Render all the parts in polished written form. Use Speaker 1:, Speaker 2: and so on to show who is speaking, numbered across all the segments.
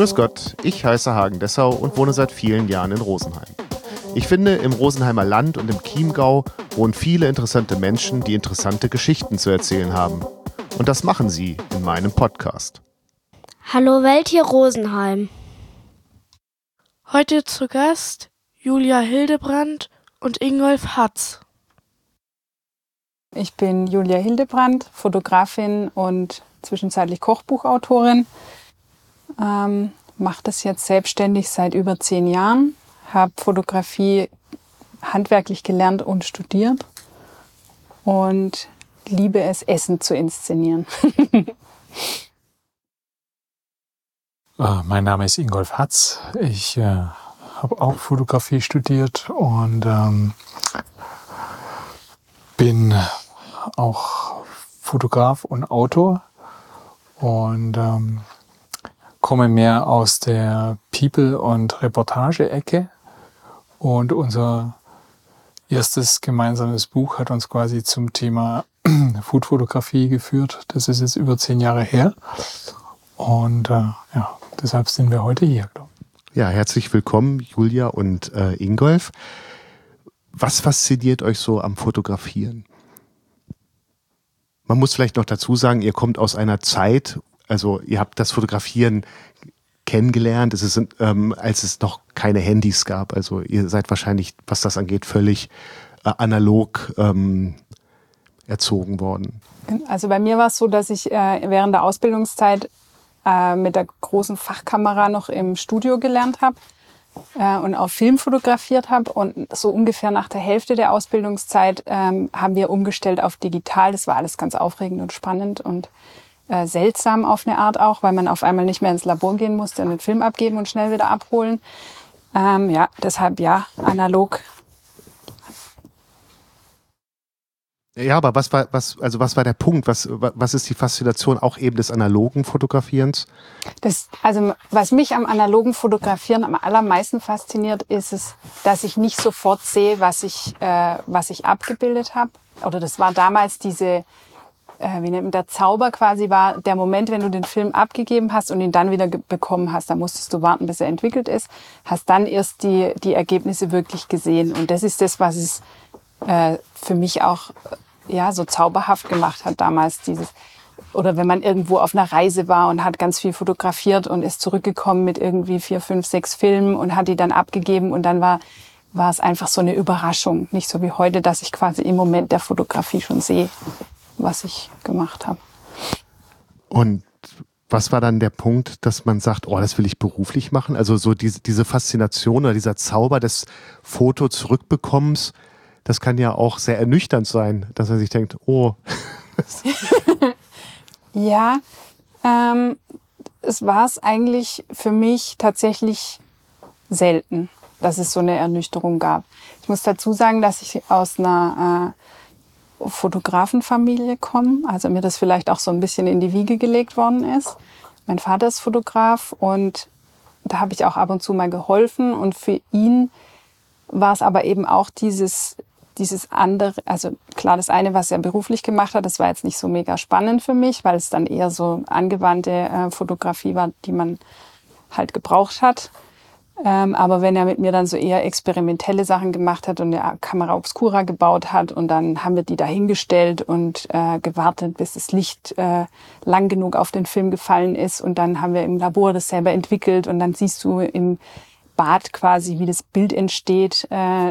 Speaker 1: Grüß Gott, ich heiße Hagen Dessau und wohne seit vielen Jahren in Rosenheim. Ich finde, im Rosenheimer Land und im Chiemgau wohnen viele interessante Menschen, die interessante Geschichten zu erzählen haben. Und das machen sie in meinem Podcast.
Speaker 2: Hallo Welt, hier Rosenheim.
Speaker 3: Heute zu Gast Julia Hildebrandt und Ingolf Hatz.
Speaker 4: Ich bin Julia Hildebrandt, Fotografin und zwischenzeitlich Kochbuchautorin. Mache das jetzt selbstständig seit über 10 Jahren. Habe Fotografie handwerklich gelernt und studiert und liebe es, Essen zu inszenieren.
Speaker 5: Mein Name ist Ingolf Hatz. Ich habe auch Fotografie studiert und bin auch Fotograf und Autor und komme mehr aus der People- und Reportage-Ecke. Und unser erstes gemeinsames Buch hat uns quasi zum Thema Foodfotografie geführt. Das ist jetzt über 10 Jahre her. Und deshalb sind wir heute hier, glaube ich.
Speaker 1: Ja, herzlich willkommen, Julia und Ingolf. Was fasziniert euch so am Fotografieren? Man muss vielleicht noch dazu sagen, ihr kommt aus einer Zeit, also ihr habt das Fotografieren kennengelernt, es ist, als es noch keine Handys gab. Also ihr seid wahrscheinlich, was das angeht, völlig analog erzogen worden.
Speaker 4: Also bei mir war es so, dass ich während der Ausbildungszeit mit der großen Fachkamera noch im Studio gelernt habe und auf Film fotografiert habe. Und so ungefähr nach der Hälfte der Ausbildungszeit haben wir umgestellt auf digital. Das war alles ganz aufregend und spannend und seltsam auf eine Art auch, weil man auf einmal nicht mehr ins Labor gehen musste und den Film abgeben und schnell wieder abholen. Deshalb analog.
Speaker 1: Ja, aber was war der Punkt? Was ist die Faszination auch eben des analogen Fotografierens?
Speaker 4: Was mich am analogen Fotografieren am allermeisten fasziniert, ist es, dass ich nicht sofort sehe, was ich abgebildet habe. Oder das war damals der Zauber quasi war der Moment, wenn du den Film abgegeben hast und ihn dann wieder bekommen hast. Da musstest du warten, bis er entwickelt ist. Hast dann erst die Ergebnisse wirklich gesehen. Und das ist das, was es für mich auch so zauberhaft gemacht hat damals. Oder wenn man irgendwo auf einer Reise war und hat ganz viel fotografiert und ist zurückgekommen mit irgendwie 4, 5, 6 Filmen und hat die dann abgegeben und dann war es einfach so eine Überraschung. Nicht so wie heute, dass ich quasi im Moment der Fotografie schon sehe, was ich gemacht habe.
Speaker 1: Und was war dann der Punkt, dass man sagt, oh, das will ich beruflich machen? Also so diese Faszination oder dieser Zauber des Foto-Zurückbekommens, das kann ja auch sehr ernüchternd sein, dass er sich denkt, oh.
Speaker 4: Ja, es war es eigentlich für mich tatsächlich selten, dass es so eine Ernüchterung gab. Ich muss dazu sagen, dass ich aus einer Fotografenfamilie komme, also mir das vielleicht auch so ein bisschen in die Wiege gelegt worden ist. Mein Vater ist Fotograf und da habe ich auch ab und zu mal geholfen und für ihn war es aber eben auch dieses andere, also klar, das eine, was er beruflich gemacht hat, das war jetzt nicht so mega spannend für mich, weil es dann eher so angewandte Fotografie war, die man halt gebraucht hat. Aber wenn er mit mir dann so eher experimentelle Sachen gemacht hat und eine Kamera Obscura gebaut hat und dann haben wir die dahingestellt und gewartet, bis das Licht lang genug auf den Film gefallen ist und dann haben wir im Labor das selber entwickelt und dann siehst du im Bad quasi, wie das Bild entsteht.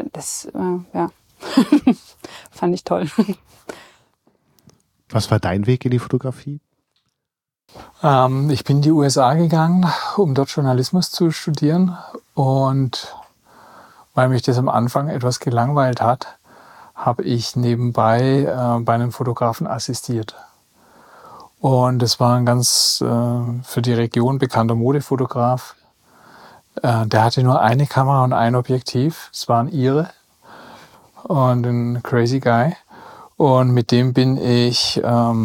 Speaker 4: Fand ich toll.
Speaker 1: Was war dein Weg in die Fotografie?
Speaker 5: Ich bin in die USA gegangen, um dort Journalismus zu studieren. Und weil mich das am Anfang etwas gelangweilt hat, habe ich nebenbei bei einem Fotografen assistiert. Und das war ein ganz für die Region bekannter Modefotograf. Der hatte nur eine Kamera und ein Objektiv. Es war ein Ire und ein crazy guy. Und mit dem bin ich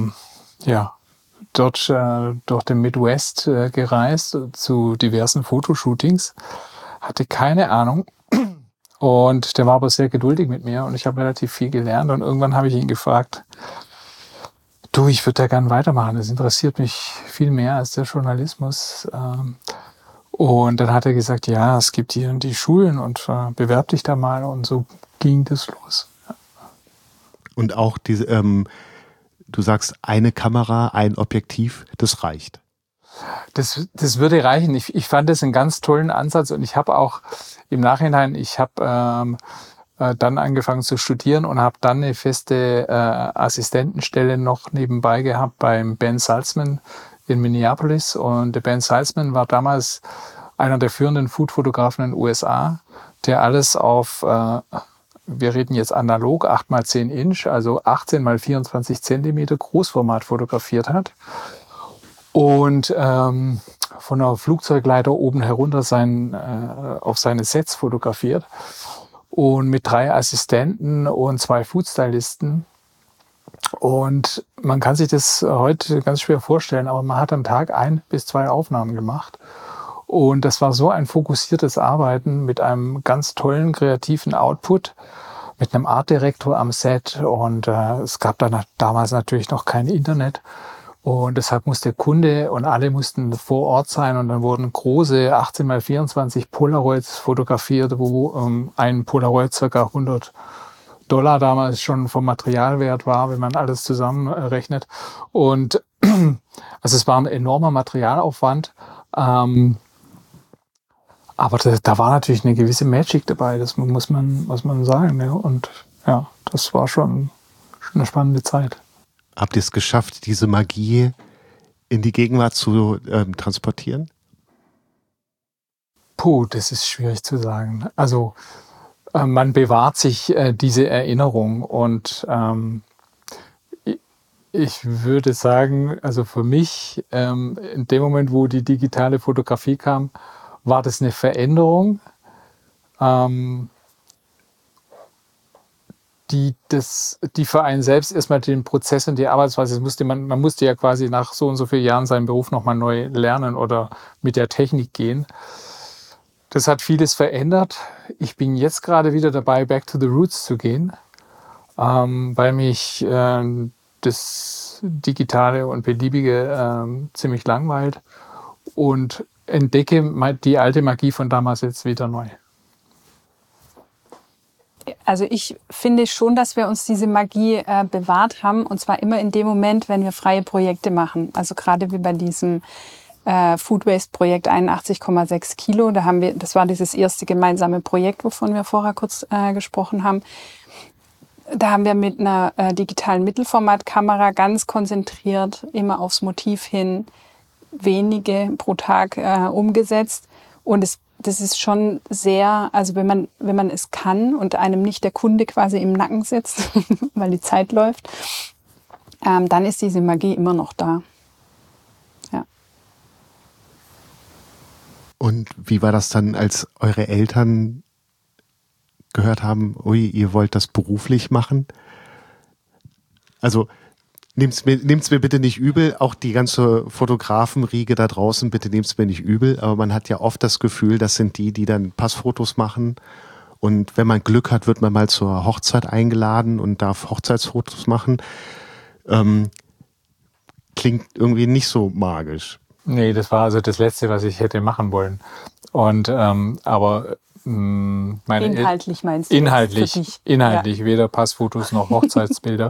Speaker 5: dort durch den Midwest gereist zu diversen Fotoshootings. Hatte keine Ahnung. Und der war aber sehr geduldig mit mir und ich habe relativ viel gelernt. Und irgendwann habe ich ihn gefragt, du, ich würde da gerne weitermachen. Das interessiert mich viel mehr als der Journalismus. Und dann hat er gesagt, ja, es gibt hier die Schulen und bewerb dich da mal. Und so ging das los.
Speaker 1: Und auch diese, du sagst, eine Kamera, ein Objektiv, das reicht.
Speaker 5: Das würde reichen. Ich fand das einen ganz tollen Ansatz und ich habe auch im Nachhinein, ich habe dann angefangen zu studieren und habe dann eine feste Assistentenstelle noch nebenbei gehabt beim Ben Salzman in Minneapolis. Und der Ben Salzman war damals einer der führenden Food-Fotografen in den USA, der alles auf, wir reden jetzt analog, 8x10 Inch, also 18x24 Zentimeter Großformat fotografiert hat. Und von der Flugzeugleiter oben herunter auf seine Sets fotografiert. Und mit 3 Assistenten und 2 Foodstylisten. Und man kann sich das heute ganz schwer vorstellen, aber man hat am Tag 1 bis 2 Aufnahmen gemacht. Und das war so ein fokussiertes Arbeiten mit einem ganz tollen kreativen Output, mit einem Artdirektor am Set. Und es gab dann damals natürlich noch kein Internet. Und deshalb musste der Kunde und alle mussten vor Ort sein. Und dann wurden große 18x24 Polaroids fotografiert, wo ein Polaroid ca. $100 damals schon vom Materialwert war, wenn man alles zusammenrechnet. Und also es war ein enormer Materialaufwand. Aber da war natürlich eine gewisse Magic dabei, das muss man sagen. Ja. Und ja, das war schon eine spannende Zeit.
Speaker 1: Habt ihr es geschafft, diese Magie in die Gegenwart zu transportieren?
Speaker 5: Puh, das ist schwierig zu sagen. Also man bewahrt sich diese Erinnerung und ich würde sagen, also für mich, in dem Moment, wo die digitale Fotografie kam, war das eine Veränderung, die für einen selbst erstmal den Prozess und die Arbeitsweise, man musste ja quasi nach so und so vielen Jahren seinen Beruf nochmal neu lernen oder mit der Technik gehen. Das hat vieles verändert. Ich bin jetzt gerade wieder dabei, back to the roots zu gehen, weil mich das Digitale und Beliebige ziemlich langweilt und entdecke die alte Magie von damals jetzt wieder neu.
Speaker 4: Also ich finde schon, dass wir uns diese Magie bewahrt haben, und zwar immer in dem Moment, wenn wir freie Projekte machen. Also gerade wie bei diesem Food Waste Projekt 81,6 Kilo. Das war dieses erste gemeinsame Projekt, wovon wir vorher kurz gesprochen haben. Da haben wir mit einer digitalen Mittelformatkamera ganz konzentriert, immer aufs Motiv hin, wenige pro Tag umgesetzt. Und das ist schon sehr, also wenn man es kann und einem nicht der Kunde quasi im Nacken sitzt, weil die Zeit läuft, dann ist diese Magie immer noch da. Ja.
Speaker 1: Und wie war das dann, als eure Eltern gehört haben, ui, ihr wollt das beruflich machen? Also nehmt's mir bitte nicht übel, auch die ganze Fotografenriege da draußen, bitte nehmt's mir nicht übel, aber man hat ja oft das Gefühl, das sind die dann Passfotos machen, und wenn man Glück hat, wird man mal zur Hochzeit eingeladen und darf Hochzeitsfotos machen. Klingt irgendwie nicht so magisch.
Speaker 5: Nee, das war also das Letzte, was ich hätte machen wollen. Und aber
Speaker 4: inhaltlich meinst du?
Speaker 5: Inhaltlich, ja. Weder Passfotos noch Hochzeitsbilder.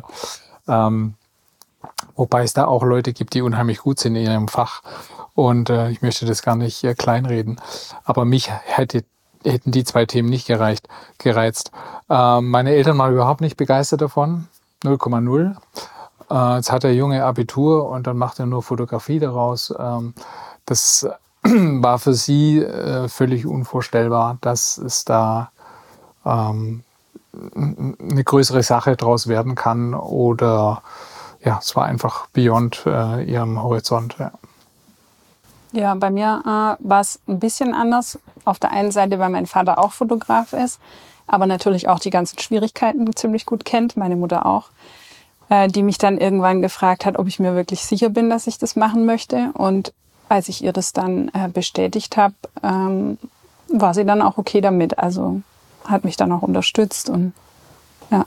Speaker 5: Wobei es da auch Leute gibt, die unheimlich gut sind in ihrem Fach. Und ich möchte das gar nicht kleinreden. Aber mich hätten die 2 Themen nicht gereizt. Meine Eltern waren überhaupt nicht begeistert davon. 0,0. Jetzt hat der Junge Abitur und dann macht er nur Fotografie daraus. Das war für sie völlig unvorstellbar, dass es da eine größere Sache draus werden kann, oder ja, es war einfach beyond ihrem Horizont. Ja.
Speaker 4: Ja, bei mir war es ein bisschen anders. Auf der einen Seite, weil mein Vater auch Fotograf ist, aber natürlich auch die ganzen Schwierigkeiten ziemlich gut kennt, meine Mutter auch, die mich dann irgendwann gefragt hat, ob ich mir wirklich sicher bin, dass ich das machen möchte. Und als ich ihr das dann bestätigt habe, war sie dann auch okay damit. Also hat mich dann auch unterstützt und ja.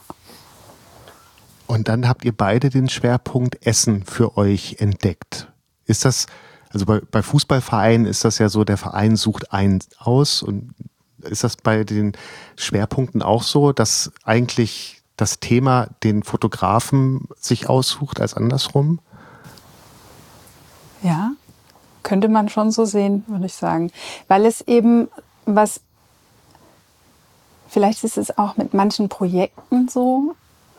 Speaker 1: Und dann habt ihr beide den Schwerpunkt Essen für euch entdeckt. Ist das Also bei Fußballvereinen ist das ja so, der Verein sucht einen aus. Und ist das bei den Schwerpunkten auch so, dass eigentlich das Thema den Fotografen sich aussucht als andersrum?
Speaker 4: Ja, könnte man schon so sehen, würde ich sagen. Weil es eben vielleicht ist es auch mit manchen Projekten so,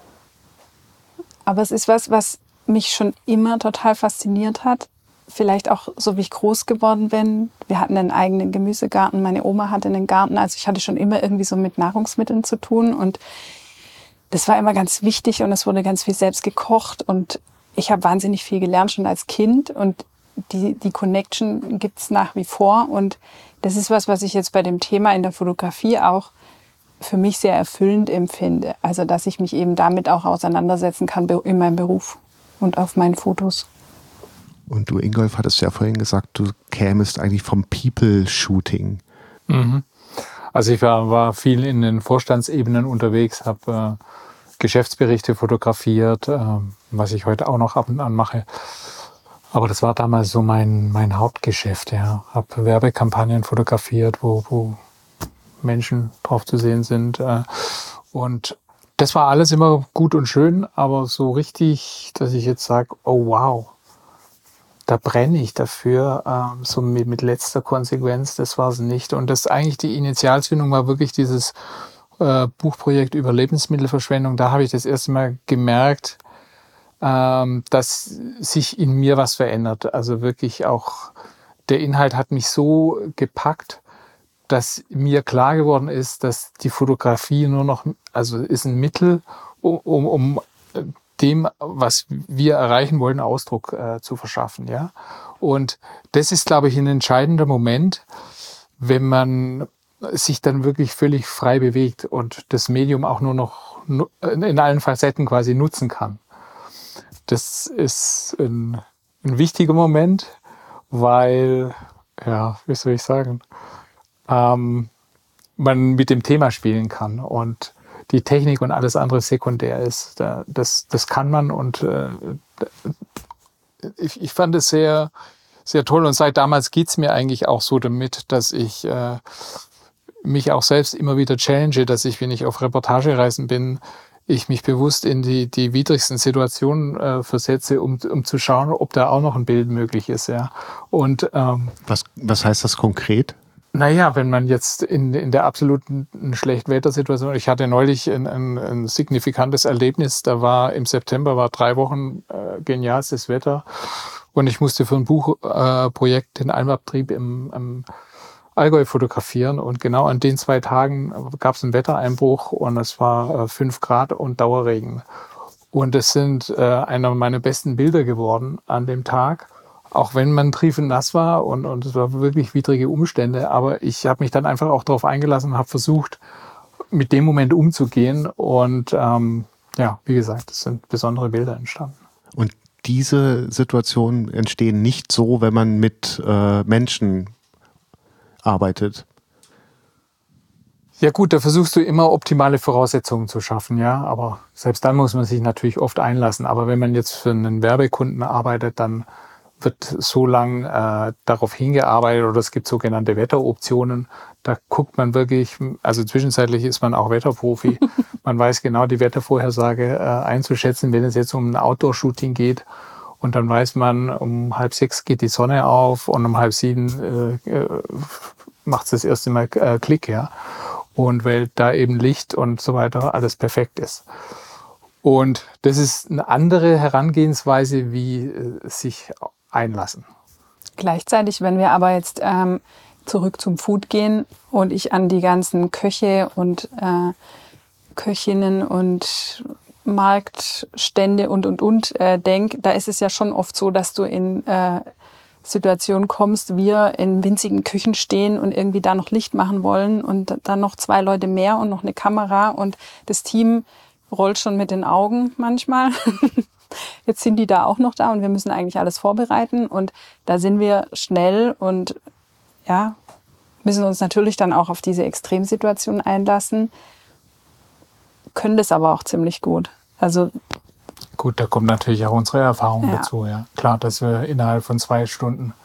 Speaker 4: aber es ist was mich schon immer total fasziniert hat. Vielleicht auch so, wie ich groß geworden bin. Wir hatten einen eigenen Gemüsegarten, meine Oma hatte einen Garten, also ich hatte schon immer irgendwie so mit Nahrungsmitteln zu tun und das war immer ganz wichtig und es wurde ganz viel selbst gekocht und ich habe wahnsinnig viel gelernt schon als Kind und die Connection gibt's nach wie vor und das ist was ich jetzt bei dem Thema in der Fotografie auch für mich sehr erfüllend empfinde. Also, dass ich mich eben damit auch auseinandersetzen kann in meinem Beruf und auf meinen Fotos.
Speaker 1: Und du, Ingolf, hattest ja vorhin gesagt, du kämest eigentlich vom People-Shooting.
Speaker 5: Mhm. Also ich war viel in den Vorstandsebenen unterwegs, habe Geschäftsberichte fotografiert, was ich heute auch noch ab und an mache. Aber das war damals so mein Hauptgeschäft. Ja. Habe Werbekampagnen fotografiert, wo Menschen drauf zu sehen sind. Und das war alles immer gut und schön, aber so richtig, dass ich jetzt sage, oh wow, da brenne ich dafür, so mit letzter Konsequenz, das war es nicht. Und das eigentlich die Initialzündung war wirklich dieses Buchprojekt über Lebensmittelverschwendung. Da habe ich das erste Mal gemerkt, dass sich in mir was verändert. Also wirklich auch, der Inhalt hat mich so gepackt, dass mir klar geworden ist, dass die Fotografie nur noch, also ist ein Mittel, um dem, was wir erreichen wollen, Ausdruck zu verschaffen. Ja? Und das ist, glaube ich, ein entscheidender Moment, wenn man sich dann wirklich völlig frei bewegt und das Medium auch nur noch in allen Facetten quasi nutzen kann. Das ist ein wichtiger Moment, weil, ja, wie soll ich sagen, man mit dem Thema spielen kann und die Technik und alles andere sekundär ist. Das kann man und ich fand es sehr, sehr toll und seit damals geht's mir eigentlich auch so damit, dass ich mich auch selbst immer wieder challenge, dass ich, wenn ich auf Reportagereisen bin, ich mich bewusst in die widrigsten Situationen versetze, um zu schauen, ob da auch noch ein Bild möglich ist. Ja. Und
Speaker 1: was heißt das konkret?
Speaker 5: Naja, wenn man jetzt in der absoluten Schlechtwettersituation, ich hatte neulich ein signifikantes Erlebnis, im September war 3 Wochen genialstes Wetter und ich musste für ein Buchprojekt den Almabtrieb im Allgäu fotografieren und genau an den 2 Tagen gab es einen Wettereinbruch und es war 5 Grad und Dauerregen. Und es sind einer meiner besten Bilder geworden an dem Tag. Auch wenn man triefend nass war und es war wirklich widrige Umstände, aber ich habe mich dann einfach auch darauf eingelassen und habe versucht, mit dem Moment umzugehen und ja, wie gesagt, es sind besondere Bilder entstanden.
Speaker 1: Und diese Situationen entstehen nicht so, wenn man mit Menschen arbeitet.
Speaker 5: Ja gut, da versuchst du immer optimale Voraussetzungen zu schaffen, ja, aber selbst dann muss man sich natürlich oft einlassen. Aber wenn man jetzt für einen Werbekunden arbeitet, dann wird so lang darauf hingearbeitet oder es gibt sogenannte Wetteroptionen. Da guckt man wirklich, also zwischenzeitlich ist man auch Wetterprofi. Man weiß genau die Wettervorhersage einzuschätzen, wenn es jetzt um ein Outdoor-Shooting geht. Und dann weiß man, um 5:30 geht die Sonne auf und um 6:30 macht es das erste Mal Klick, ja. Und weil da eben Licht und so weiter alles perfekt ist. Und das ist eine andere Herangehensweise, wie sich einlassen.
Speaker 4: Gleichzeitig, wenn wir aber jetzt zurück zum Food gehen und ich an die ganzen Köche und Köchinnen und Marktstände und denke, da ist es ja schon oft so, dass du in Situationen kommst, wir in winzigen Küchen stehen und irgendwie da noch Licht machen wollen und dann noch 2 Leute mehr und noch eine Kamera und das Team rollt schon mit den Augen manchmal. Jetzt sind die da auch noch da und wir müssen eigentlich alles vorbereiten und da sind wir schnell und ja, müssen uns natürlich dann auch auf diese Extremsituation einlassen, können das aber auch ziemlich gut. Also
Speaker 5: gut, da kommt natürlich auch unsere Erfahrung dazu, ja. Klar, dass wir innerhalb von 2 Stunden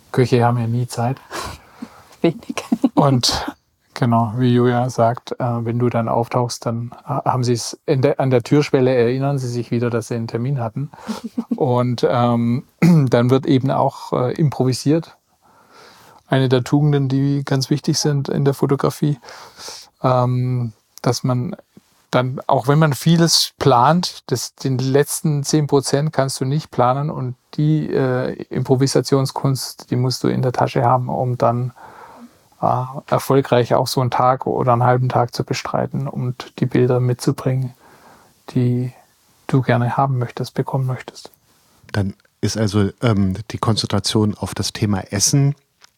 Speaker 5: Köche haben ja nie Zeit.
Speaker 4: Wenig.
Speaker 5: Und genau, wie Julia sagt, wenn du dann auftauchst, dann haben sie es an der Türschwelle, erinnern sie sich wieder, dass sie einen Termin hatten. Und dann wird eben auch improvisiert. Eine der Tugenden, die ganz wichtig sind in der Fotografie, dass man dann, auch wenn man vieles plant, den letzten 10% kannst du nicht planen und die Improvisationskunst, die musst du in der Tasche haben, um dann erfolgreich auch so einen Tag oder einen halben Tag zu bestreiten und die Bilder mitzubringen, die du gerne haben möchtest, bekommen möchtest.
Speaker 1: Dann ist also die Konzentration auf das Thema Essen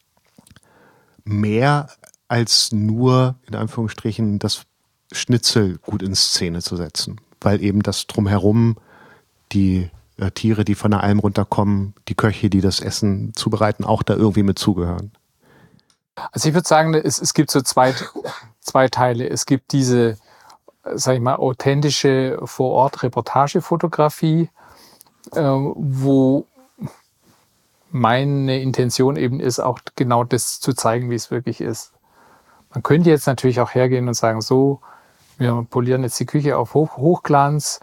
Speaker 1: mehr als nur, in Anführungsstrichen, das Schnitzel gut in Szene zu setzen, weil eben das Drumherum, die Tiere, die von der Alm runterkommen, die Köche, die das Essen zubereiten, auch da irgendwie mit zugehören.
Speaker 5: Also ich würde sagen, es gibt so zwei Teile. Es gibt diese, sag ich mal, authentische Vor-Ort-Reportagefotografie, wo meine Intention eben ist, auch genau das zu zeigen, wie es wirklich ist. Man könnte jetzt natürlich auch hergehen und sagen, so, wir polieren jetzt die Küche auf Hochglanz.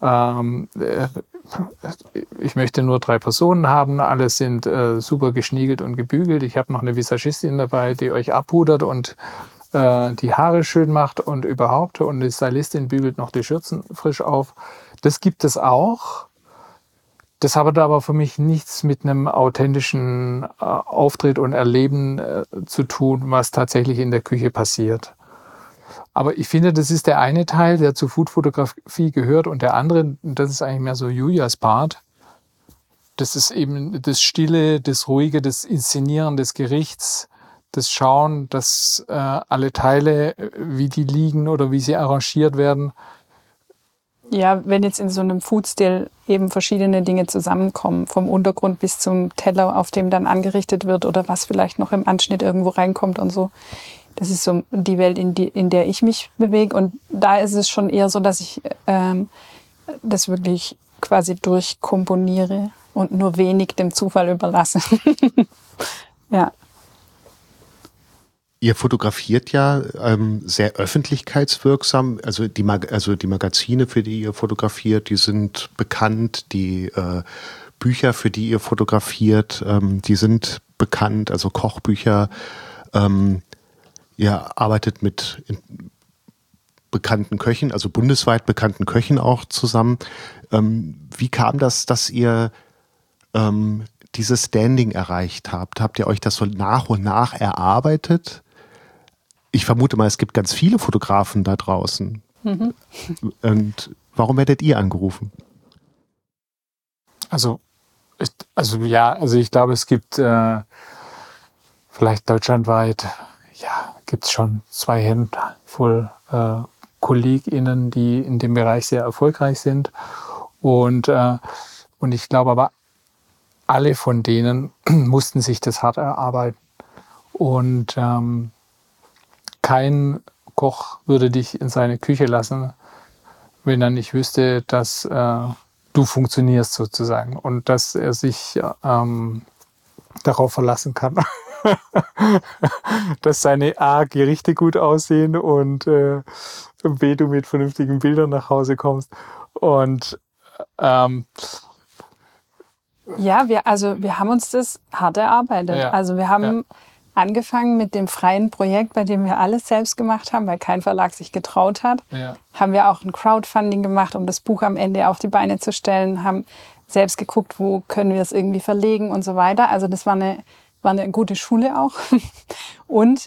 Speaker 5: Ich möchte nur 3 Personen haben, alle sind super geschniegelt und gebügelt. Ich habe noch eine Visagistin dabei, die euch abpudert und die Haare schön macht und überhaupt. Und die Stylistin bügelt noch die Schürzen frisch auf. Das gibt es auch. Das hat aber für mich nichts mit einem authentischen Auftritt und Erleben zu tun, was tatsächlich in der Küche passiert. Aber ich finde, das ist der eine Teil, der zur Foodfotografie gehört, und der andere, das ist eigentlich mehr so Julias Part. Das ist eben das Stille, das Ruhige, das Inszenieren des Gerichts, das Schauen, dass alle Teile, wie die liegen oder wie sie arrangiert werden.
Speaker 4: Ja, wenn jetzt in so einem Foodstil eben verschiedene Dinge zusammenkommen, vom Untergrund bis zum Teller, auf dem dann angerichtet wird oder was vielleicht noch im Anschnitt irgendwo reinkommt und so. Das ist so die Welt, in der ich mich bewege. Und da ist es schon eher so, dass ich das wirklich quasi durchkomponiere und nur wenig dem Zufall überlasse. Ja.
Speaker 1: Ihr fotografiert ja sehr öffentlichkeitswirksam. Also die Magazine, für die ihr fotografiert, die sind bekannt. Die Bücher, für die ihr fotografiert, die sind bekannt. Also Kochbücher. Ihr arbeitet mit bekannten Köchen, also bundesweit bekannten Köchen auch zusammen. Wie kam das, dass ihr dieses Standing erreicht habt? Habt ihr euch das so nach und nach erarbeitet? Ich vermute mal, es gibt ganz viele Fotografen da draußen. Mhm. Und warum werdet ihr angerufen?
Speaker 5: Also ich glaube, es gibt vielleicht deutschlandweit, gibt es schon 2 Handvoll KollegInnen, die in dem Bereich sehr erfolgreich sind. Und ich glaube aber, alle von denen mussten sich das hart erarbeiten. Und kein Koch würde dich in seine Küche lassen, wenn er nicht wüsste, dass du funktionierst sozusagen und dass er sich darauf verlassen kann, dass seine Gerichte gut aussehen und B, du mit vernünftigen Bildern nach Hause kommst. Und
Speaker 4: wir haben uns das hart erarbeitet.
Speaker 5: Ja.
Speaker 4: Also wir haben angefangen mit dem freien Projekt, bei dem wir alles selbst gemacht haben, weil kein Verlag sich getraut hat. Ja. Haben wir auch ein Crowdfunding gemacht, um das Buch am Ende auf die Beine zu stellen, haben selbst geguckt, wo können wir es irgendwie verlegen und so weiter. Also das war eine gute Schule auch. Und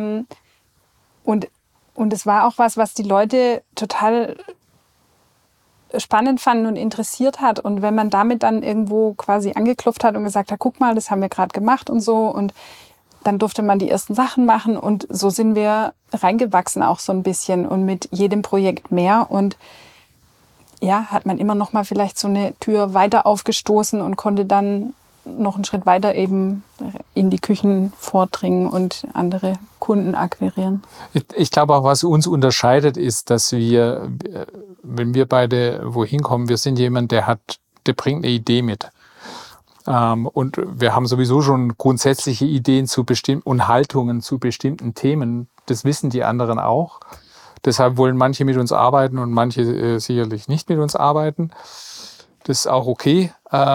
Speaker 4: es war auch was die Leute total spannend fanden und interessiert hat. Und wenn man damit dann irgendwo quasi angeklopft hat und gesagt hat, guck mal, das haben wir gerade gemacht und so, und dann durfte man die ersten Sachen machen, und so sind wir reingewachsen auch so ein bisschen und mit jedem Projekt mehr. Und ja, hat man immer noch mal vielleicht so eine Tür weiter aufgestoßen und konnte dann noch einen Schritt weiter eben in die Küchen vordringen und andere Kunden akquirieren.
Speaker 5: Ich glaube auch, was uns unterscheidet, ist, dass wir, wenn wir beide wohin kommen, wir sind jemand, der bringt eine Idee mit. Und wir haben sowieso schon grundsätzliche Ideen zu bestimmten und Haltungen zu bestimmten Themen. Das wissen die anderen auch. Deshalb wollen manche mit uns arbeiten und manche sicherlich nicht mit uns arbeiten. Das ist auch okay.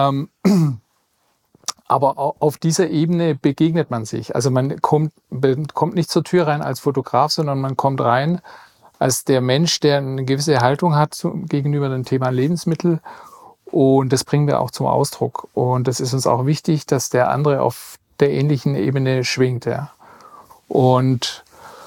Speaker 5: Aber auf dieser Ebene begegnet man sich. Also man kommt nicht zur Tür rein als Fotograf, sondern man kommt rein als der Mensch, der eine gewisse Haltung hat gegenüber dem Thema Lebensmittel. Und das bringen wir auch zum Ausdruck. Und das ist uns auch wichtig, dass der andere auf der ähnlichen Ebene schwingt. Ja. Und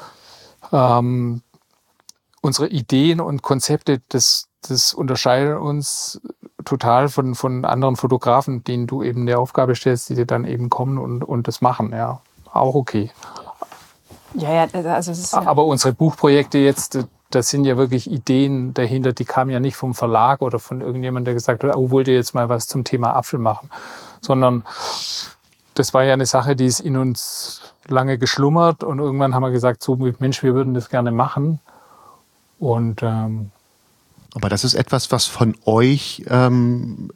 Speaker 5: unsere Ideen und Konzepte, das unterscheidet uns total von anderen Fotografen, denen du eben eine Aufgabe stellst, die dir dann eben kommen und das machen. Ja, auch okay.
Speaker 4: Ja, also es ist
Speaker 5: Aber unsere Buchprojekte jetzt, das sind ja wirklich Ideen dahinter, die kamen ja nicht vom Verlag oder von irgendjemandem, der gesagt hat, oh, wollt ihr jetzt mal was zum Thema Apfel machen? Sondern das war ja eine Sache, die ist in uns lange geschlummert und irgendwann haben wir gesagt, so Mensch, wir würden das gerne machen. Und
Speaker 1: aber das ist etwas, was von euch von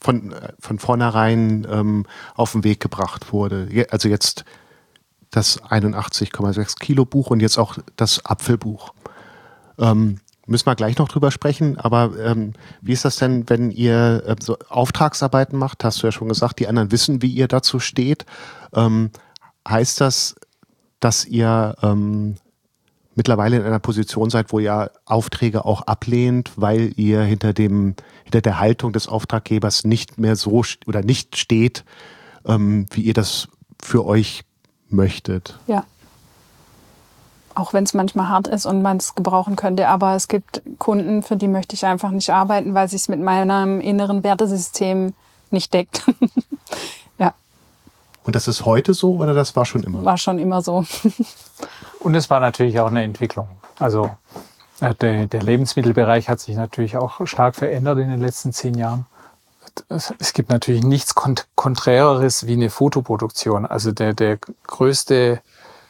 Speaker 1: vornherein auf den Weg gebracht wurde. Also jetzt das 81,6 Kilo Buch und jetzt auch das Apfelbuch. Müssen wir gleich noch drüber sprechen, aber wie ist das denn, wenn ihr so Auftragsarbeiten macht? Hast du ja schon gesagt, die anderen wissen, wie ihr dazu steht. Heißt das, dass ihr mittlerweile in einer Position seid, wo ihr Aufträge auch ablehnt, weil ihr hinter der Haltung des Auftraggebers nicht mehr so oder nicht steht, wie ihr das für euch möchtet?
Speaker 4: Ja. Auch wenn es manchmal hart ist und man es gebrauchen könnte. Aber es gibt Kunden, für die möchte ich einfach nicht arbeiten, weil es sich mit meinem inneren Wertesystem nicht deckt. Ja.
Speaker 1: Und das ist heute so oder das war schon immer?
Speaker 4: War schon immer so.
Speaker 5: Und es war natürlich auch eine Entwicklung. Also der Lebensmittelbereich hat sich natürlich auch stark verändert in den letzten 10 Jahren. Es gibt natürlich nichts Konträreres wie eine Fotoproduktion. Also der größte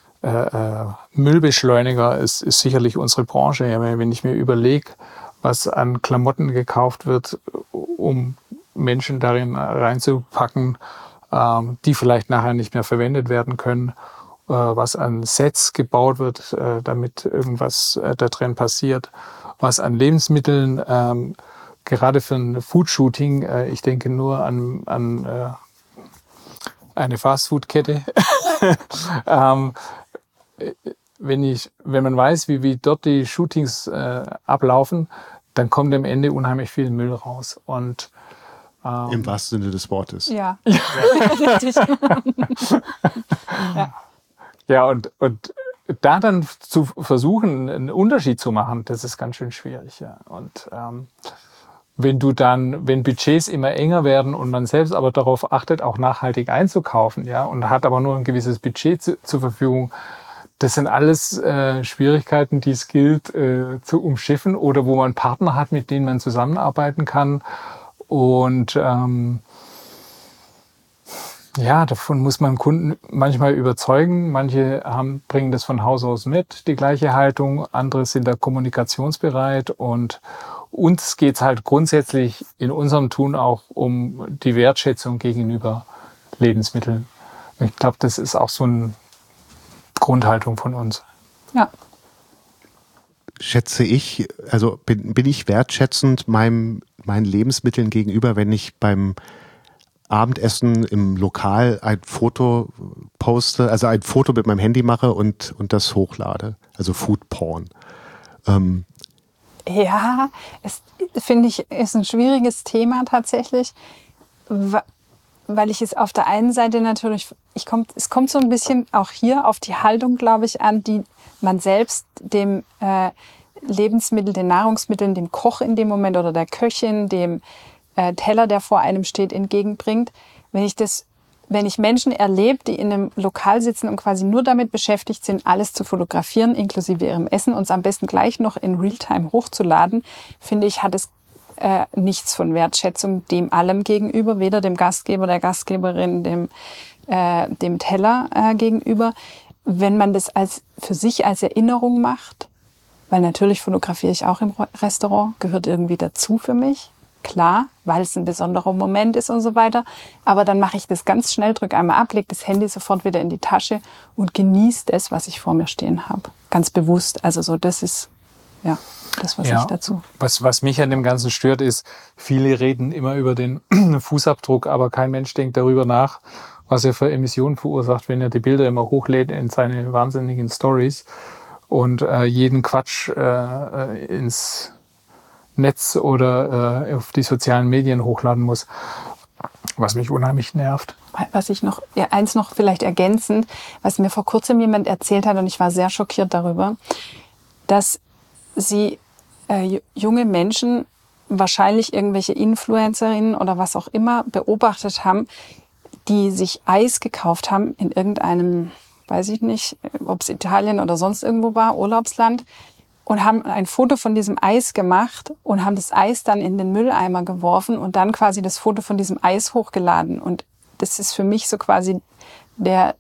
Speaker 5: Müllbeschleuniger ist sicherlich unsere Branche. Ja, wenn ich mir überlege, was an Klamotten gekauft wird, um Menschen darin reinzupacken, die vielleicht nachher nicht mehr verwendet werden können, was an Sets gebaut wird, damit irgendwas da drin passiert, was an Lebensmitteln, gerade für ein Food-Shooting, ich denke nur an eine Fastfood-Kette, wenn man weiß, wie dort die Shootings ablaufen, dann kommt am Ende unheimlich viel Müll raus. Und
Speaker 1: im wahrsten Sinne des Wortes.
Speaker 4: Ja. Richtig.
Speaker 5: Ja. Ja, und da dann zu versuchen, einen Unterschied zu machen, das ist ganz schön schwierig. Ja. Und wenn Budgets immer enger werden und man selbst aber darauf achtet, auch nachhaltig einzukaufen, ja, und hat aber nur ein gewisses Budget zur Verfügung, das sind alles Schwierigkeiten, die es gilt zu umschiffen oder wo man Partner hat, mit denen man zusammenarbeiten kann. Und ja, davon muss man Kunden manchmal überzeugen. Manche bringen das von Haus aus mit, die gleiche Haltung. Andere sind da kommunikationsbereit. Und uns geht's halt grundsätzlich in unserem Tun auch um die Wertschätzung gegenüber Lebensmitteln. Ich glaube, das ist auch so eine Grundhaltung von uns.
Speaker 4: Ja.
Speaker 1: Schätze ich, also bin ich wertschätzend meinen Lebensmitteln gegenüber, wenn ich beim Abendessen im Lokal ein Foto poste, also ein Foto mit meinem Handy mache und das hochlade, also Food Porn.
Speaker 4: Ja, es finde ich, ist ein schwieriges Thema tatsächlich, weil ich es auf der einen Seite natürlich, es kommt so ein bisschen auch hier auf die Haltung, glaube ich, an, die man selbst dem Lebensmittel, den Nahrungsmitteln, dem Koch in dem Moment oder der Köchin, dem Teller, der vor einem steht, entgegenbringt. Wenn ich Menschen erlebe, die in einem Lokal sitzen und quasi nur damit beschäftigt sind, alles zu fotografieren, inklusive ihrem Essen, und es am besten gleich noch in Realtime hochzuladen, finde ich, hat es nichts von Wertschätzung dem allem gegenüber, weder dem Gastgeber, der Gastgeberin, dem Teller gegenüber. Wenn man das für sich als Erinnerung macht, weil natürlich fotografiere ich auch im Restaurant, gehört irgendwie dazu für mich. klar, weil es ein besonderer Moment ist und so weiter. Aber dann mache ich das ganz schnell, drücke einmal ab, lege das Handy sofort wieder in die Tasche und genieße das, was ich vor mir stehen habe. Ganz bewusst. Also so, das ist ja das, was ich dazu.
Speaker 5: Was mich an dem Ganzen stört, ist, viele reden immer über den Fußabdruck, aber kein Mensch denkt darüber nach, was er für Emissionen verursacht, wenn er die Bilder immer hochlädt in seine wahnsinnigen Stories und jeden Quatsch ins Netz oder auf die sozialen Medien hochladen muss, was mich unheimlich nervt.
Speaker 4: Was ich noch, eins noch vielleicht ergänzend, was mir vor kurzem jemand erzählt hat und ich war sehr schockiert darüber, dass sie junge Menschen, wahrscheinlich irgendwelche Influencerinnen oder was auch immer, beobachtet haben, die sich Eis gekauft haben in irgendeinem, weiß ich nicht, ob es Italien oder sonst irgendwo war, Urlaubsland, und haben ein Foto von diesem Eis gemacht und haben das Eis dann in den Mülleimer geworfen und dann quasi das Foto von diesem Eis hochgeladen. Und das ist für mich so quasi das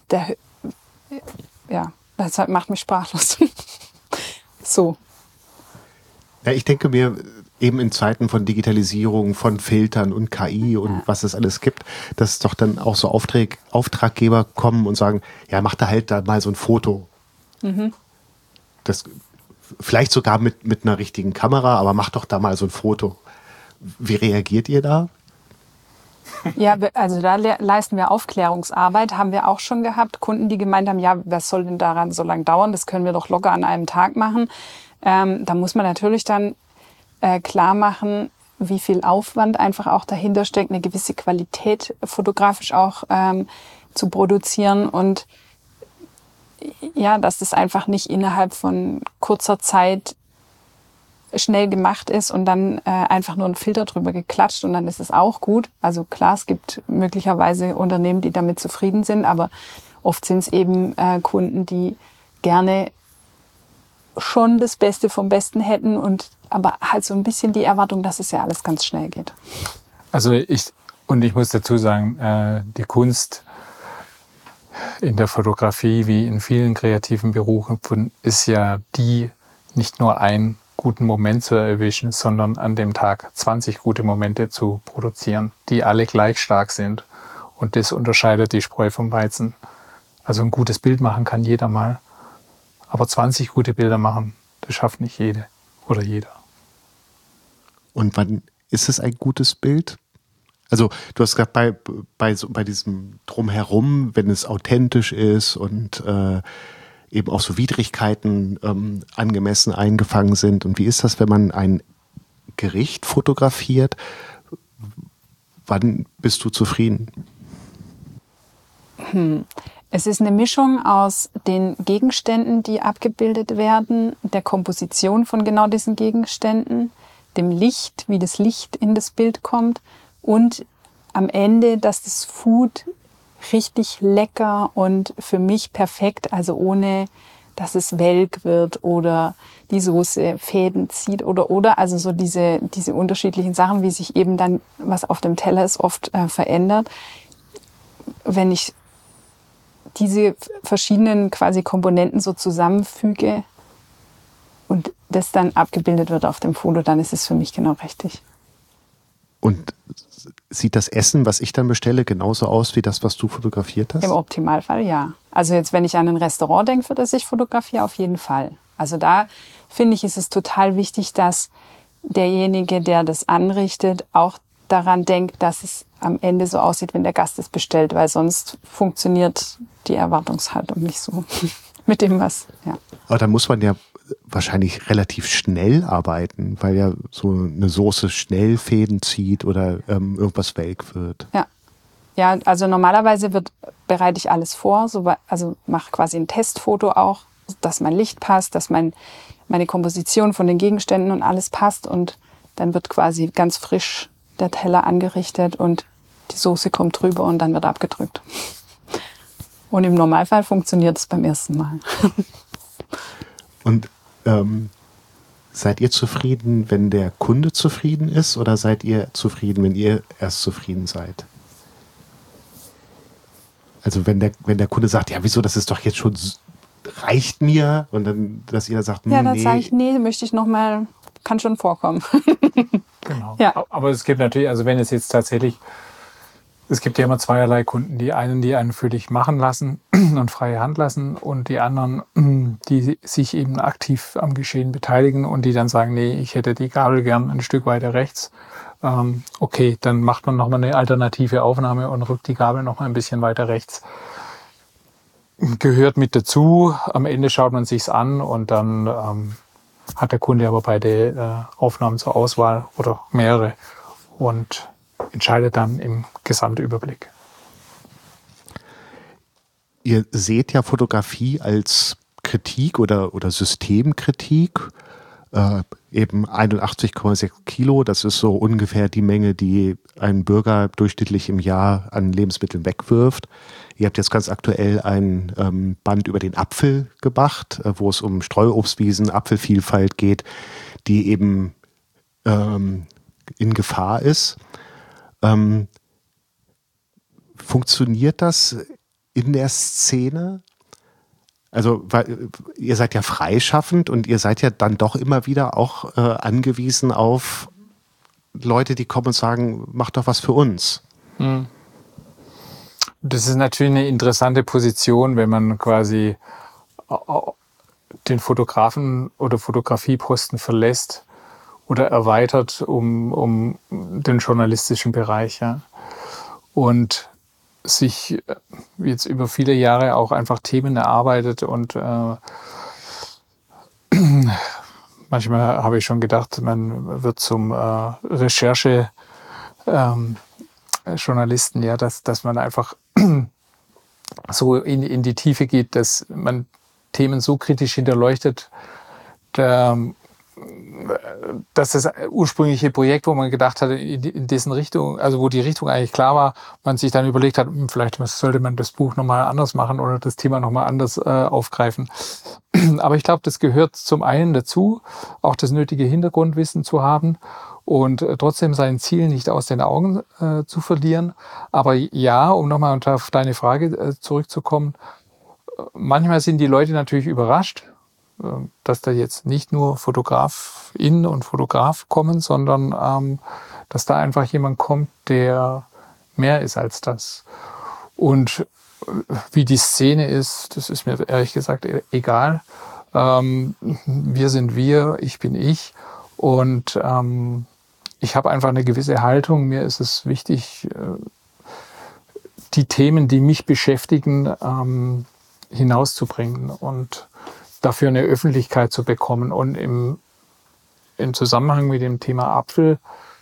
Speaker 4: macht mich sprachlos. So.
Speaker 1: Ja, ich denke mir, eben in Zeiten von Digitalisierung, von Filtern und KI und was es alles gibt, dass doch dann auch so Auftraggeber kommen und sagen, ja, mach da halt da mal so ein Foto. Das vielleicht sogar mit einer richtigen Kamera, aber mach doch da mal so ein Foto. Wie reagiert ihr da?
Speaker 4: Ja, also da leisten wir Aufklärungsarbeit, haben wir auch schon gehabt. Kunden, die gemeint haben, ja, was soll denn daran so lange dauern? Das können wir doch locker an einem Tag machen. Da muss man natürlich dann klar machen, wie viel Aufwand einfach auch dahinter steckt, eine gewisse Qualität fotografisch auch zu produzieren und ja, dass das einfach nicht innerhalb von kurzer Zeit schnell gemacht ist und dann einfach nur ein Filter drüber geklatscht und dann ist es auch gut. Also klar, es gibt möglicherweise Unternehmen, die damit zufrieden sind, aber oft sind es eben Kunden, die gerne schon das Beste vom Besten hätten und aber halt so ein bisschen die Erwartung, dass es ja alles ganz schnell geht.
Speaker 5: Also ich muss dazu sagen, die Kunst in der Fotografie wie in vielen kreativen Berufen ist ja nicht nur einen guten Moment zu erwischen, sondern an dem Tag 20 gute Momente zu produzieren, die alle gleich stark sind. Und das unterscheidet die Spreu vom Weizen. Also ein gutes Bild machen kann jeder mal. Aber 20 gute Bilder machen, das schafft nicht jede oder jeder. Und
Speaker 1: wann ist es ein gutes Bild? Also du hast gesagt, bei diesem Drumherum, wenn es authentisch ist und eben auch so Widrigkeiten angemessen eingefangen sind. Und wie ist das, wenn man ein Gericht fotografiert? Wann bist du zufrieden?
Speaker 4: Es ist eine Mischung aus den Gegenständen, die abgebildet werden, der Komposition von genau diesen Gegenständen, dem Licht, wie das Licht in das Bild kommt und am Ende, dass das Food richtig lecker und für mich perfekt, also ohne, dass es welk wird oder die Soße Fäden zieht oder, also so diese unterschiedlichen Sachen, wie sich eben dann, was auf dem Teller ist, oft verändert. Wenn ich diese verschiedenen quasi Komponenten so zusammenfüge und das dann abgebildet wird auf dem Foto, dann ist es für mich genau richtig.
Speaker 1: Und sieht das Essen, was ich dann bestelle, genauso aus wie das, was du fotografiert hast?
Speaker 4: Im Optimalfall ja. Also jetzt, wenn ich an ein Restaurant denke, für das ich fotografiere, auf jeden Fall. Also da finde ich, ist es total wichtig, dass derjenige, der das anrichtet, auch daran denkt, dass es am Ende so aussieht, wenn der Gast es bestellt, weil sonst funktioniert die Erwartungshaltung nicht so mit dem, was, ja.
Speaker 1: Aber da muss man ja wahrscheinlich relativ schnell arbeiten, weil ja so eine Soße schnell Fäden zieht oder irgendwas welk wird.
Speaker 4: Ja, also normalerweise bereite ich alles vor, also mache quasi ein Testfoto auch, dass mein Licht passt, dass meine Komposition von den Gegenständen und alles passt und dann wird quasi ganz frisch der Teller angerichtet und die Soße kommt drüber und dann wird abgedrückt. Und im Normalfall funktioniert es beim ersten Mal.
Speaker 1: Und seid ihr zufrieden, wenn der Kunde zufrieden ist, oder seid ihr zufrieden, wenn ihr erst zufrieden seid? Also wenn der Kunde sagt, ja, wieso, das ist doch jetzt schon, reicht mir, und dann, dass ihr sagt,
Speaker 4: ja, dann sage ich, nee, möchte ich noch mal kann schon vorkommen.
Speaker 5: Genau.
Speaker 4: Ja.
Speaker 5: Aber es gibt natürlich, also wenn es jetzt tatsächlich, es gibt ja immer zweierlei Kunden. Die einen, die einen für dich machen lassen und freie Hand lassen, und die anderen, die sich eben aktiv am Geschehen beteiligen und die dann sagen, nee, ich hätte die Gabel gern ein Stück weiter rechts. Okay, dann macht man nochmal eine alternative Aufnahme und rückt die Gabel nochmal ein bisschen weiter rechts. Gehört mit dazu. Am Ende schaut man sich's an und dann hat der Kunde aber beide Aufnahmen zur Auswahl oder mehrere und entscheidet dann im Gesamtüberblick.
Speaker 1: Ihr seht ja Fotografie als Kritik oder Systemkritik. Eben 81,6 Kilo, das ist so ungefähr die Menge, die ein Bürger durchschnittlich im Jahr an Lebensmitteln wegwirft. Ihr habt jetzt ganz aktuell ein Band über den Apfel gemacht, wo es um Streuobstwiesen, Apfelvielfalt geht, die eben in Gefahr ist. Funktioniert das in der Szene? Also, weil ihr seid ja freischaffend und ihr seid ja dann doch immer wieder auch angewiesen auf Leute, die kommen und sagen, mach doch was für uns.
Speaker 5: Das ist natürlich eine interessante Position, wenn man quasi den Fotografen oder Fotografieposten verlässt oder erweitert um den journalistischen Bereich. Ja. Und sich jetzt über viele Jahre auch einfach Themen erarbeitet und manchmal habe ich schon gedacht, man wird zum Recherche-Journalisten, ja, dass man einfach so in die Tiefe geht, dass man Themen so kritisch hinterleuchtet, dass das ursprüngliche Projekt, wo man gedacht hat, in dessen Richtung, also wo die Richtung eigentlich klar war, man sich dann überlegt hat, vielleicht sollte man das Buch nochmal anders machen oder das Thema nochmal anders aufgreifen. Aber ich glaube, das gehört zum einen dazu, auch das nötige Hintergrundwissen zu haben und trotzdem sein Ziel nicht aus den Augen zu verlieren. Aber ja, um nochmal auf deine Frage zurückzukommen, manchmal sind die Leute natürlich überrascht, dass da jetzt nicht nur Fotografin und Fotograf kommen, sondern dass da einfach jemand kommt, der mehr ist als das. Und wie die Szene ist, das ist mir ehrlich gesagt egal. Wir sind wir, ich bin ich. Und ich habe einfach eine gewisse Haltung. Mir ist es wichtig, die Themen, die mich beschäftigen, hinauszubringen und dafür eine Öffentlichkeit zu bekommen. Und im Zusammenhang mit dem Thema Apfel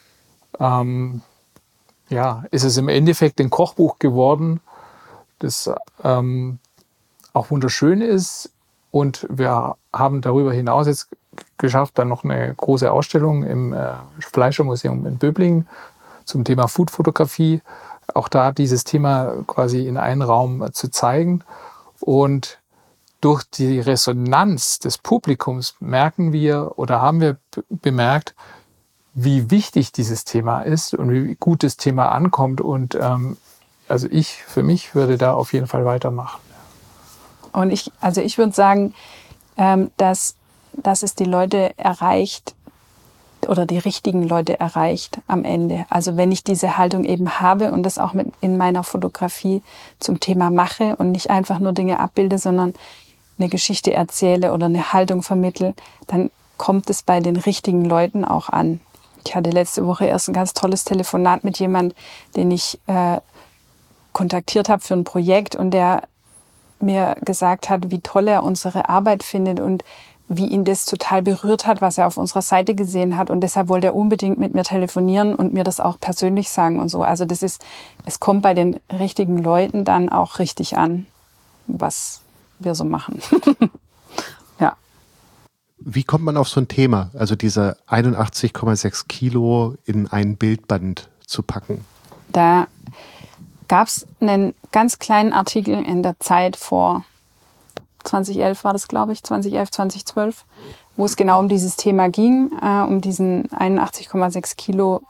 Speaker 5: ist es im Endeffekt ein Kochbuch geworden, das auch wunderschön ist. Und wir haben darüber hinaus jetzt geschafft, dann noch eine große Ausstellung im Fleischermuseum in Böblingen zum Thema Foodfotografie. Auch da dieses Thema quasi in einen Raum zu zeigen. Und durch die Resonanz des Publikums merken wir oder haben wir bemerkt, wie wichtig dieses Thema ist und wie gut das Thema ankommt. Und also ich für mich würde da auf jeden Fall weitermachen.
Speaker 4: Und ich würde sagen, dass es die Leute erreicht oder die richtigen Leute erreicht am Ende. Also wenn ich diese Haltung eben habe und das auch in meiner Fotografie zum Thema mache und nicht einfach nur Dinge abbilde, sondern eine Geschichte erzähle oder eine Haltung vermittle, dann kommt es bei den richtigen Leuten auch an. Ich hatte letzte Woche erst ein ganz tolles Telefonat mit jemandem, den ich kontaktiert habe für ein Projekt und der mir gesagt hat, wie toll er unsere Arbeit findet und wie ihn das total berührt hat, was er auf unserer Seite gesehen hat. Und deshalb wollte er unbedingt mit mir telefonieren und mir das auch persönlich sagen und so. Also es kommt bei den richtigen Leuten dann auch richtig an, was wir so machen. Ja.
Speaker 1: Wie kommt man auf so ein Thema, also diese 81,6 Kilo in ein Bildband zu packen?
Speaker 4: Da gab es einen ganz kleinen Artikel in der Zeit vor 2011 war das, glaube ich, 2011, 2012, wo es genau um dieses Thema ging, um diesen 81,6 Kilo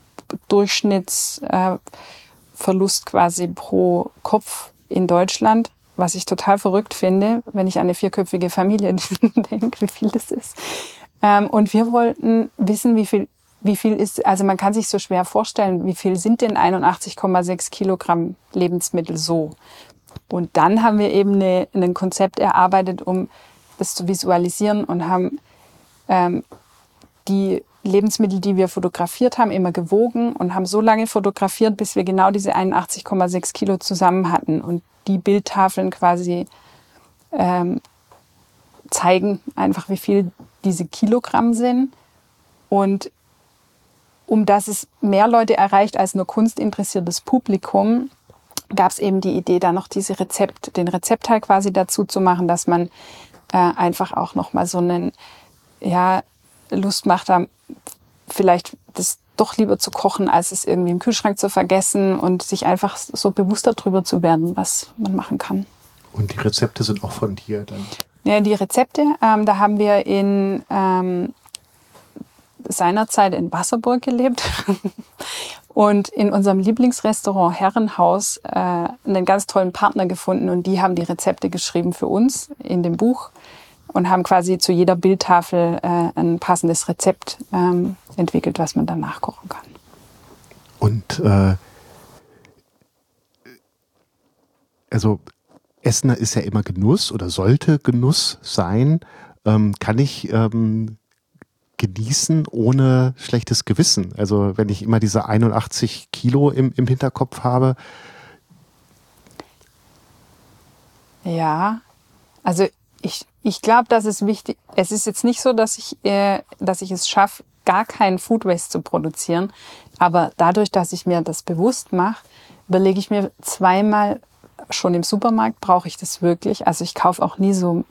Speaker 4: Durchschnittsverlust quasi pro Kopf in Deutschland, was ich total verrückt finde, wenn ich an eine 4-köpfige Familie denke, wie viel das ist. Und wir wollten wissen, wie viel ist, also man kann sich so schwer vorstellen, wie viel sind denn 81,6 Kilogramm Lebensmittel so? Und dann haben wir eben ein Konzept erarbeitet, um das zu visualisieren und haben die Lebensmittel, die wir fotografiert haben, immer gewogen und haben so lange fotografiert, bis wir genau diese 81,6 Kilo zusammen hatten. Und die Bildtafeln quasi zeigen einfach, wie viel diese Kilogramm sind. Und um dass es mehr Leute erreicht als nur kunstinteressiertes Publikum, gab es eben die Idee, da noch den Rezeptteil quasi dazu zu machen, dass man einfach auch nochmal so einen Lust macht, da vielleicht das doch lieber zu kochen, als es irgendwie im Kühlschrank zu vergessen und sich einfach so bewusster darüber zu werden, was man machen kann.
Speaker 1: Und die Rezepte sind auch von dir dann?
Speaker 4: Ja, die Rezepte, da haben wir in seinerzeit in Wasserburg gelebt und in unserem Lieblingsrestaurant Herrenhaus einen ganz tollen Partner gefunden und die haben die Rezepte geschrieben für uns in dem Buch und haben quasi zu jeder Bildtafel ein passendes Rezept entwickelt, was man dann nachkochen kann.
Speaker 1: Und also Essen ist ja immer Genuss oder sollte Genuss sein. Kann ich genießen ohne schlechtes Gewissen? Also wenn ich immer diese 81 Kilo im Hinterkopf habe.
Speaker 4: Ja, also ich glaube, dass es wichtig ist. Es ist jetzt nicht so, dass ich es schaffe, gar keinen Food Waste zu produzieren. Aber dadurch, dass ich mir das bewusst mache, überlege ich mir zweimal schon im Supermarkt, brauche ich das wirklich? Also ich kaufe auch nie so.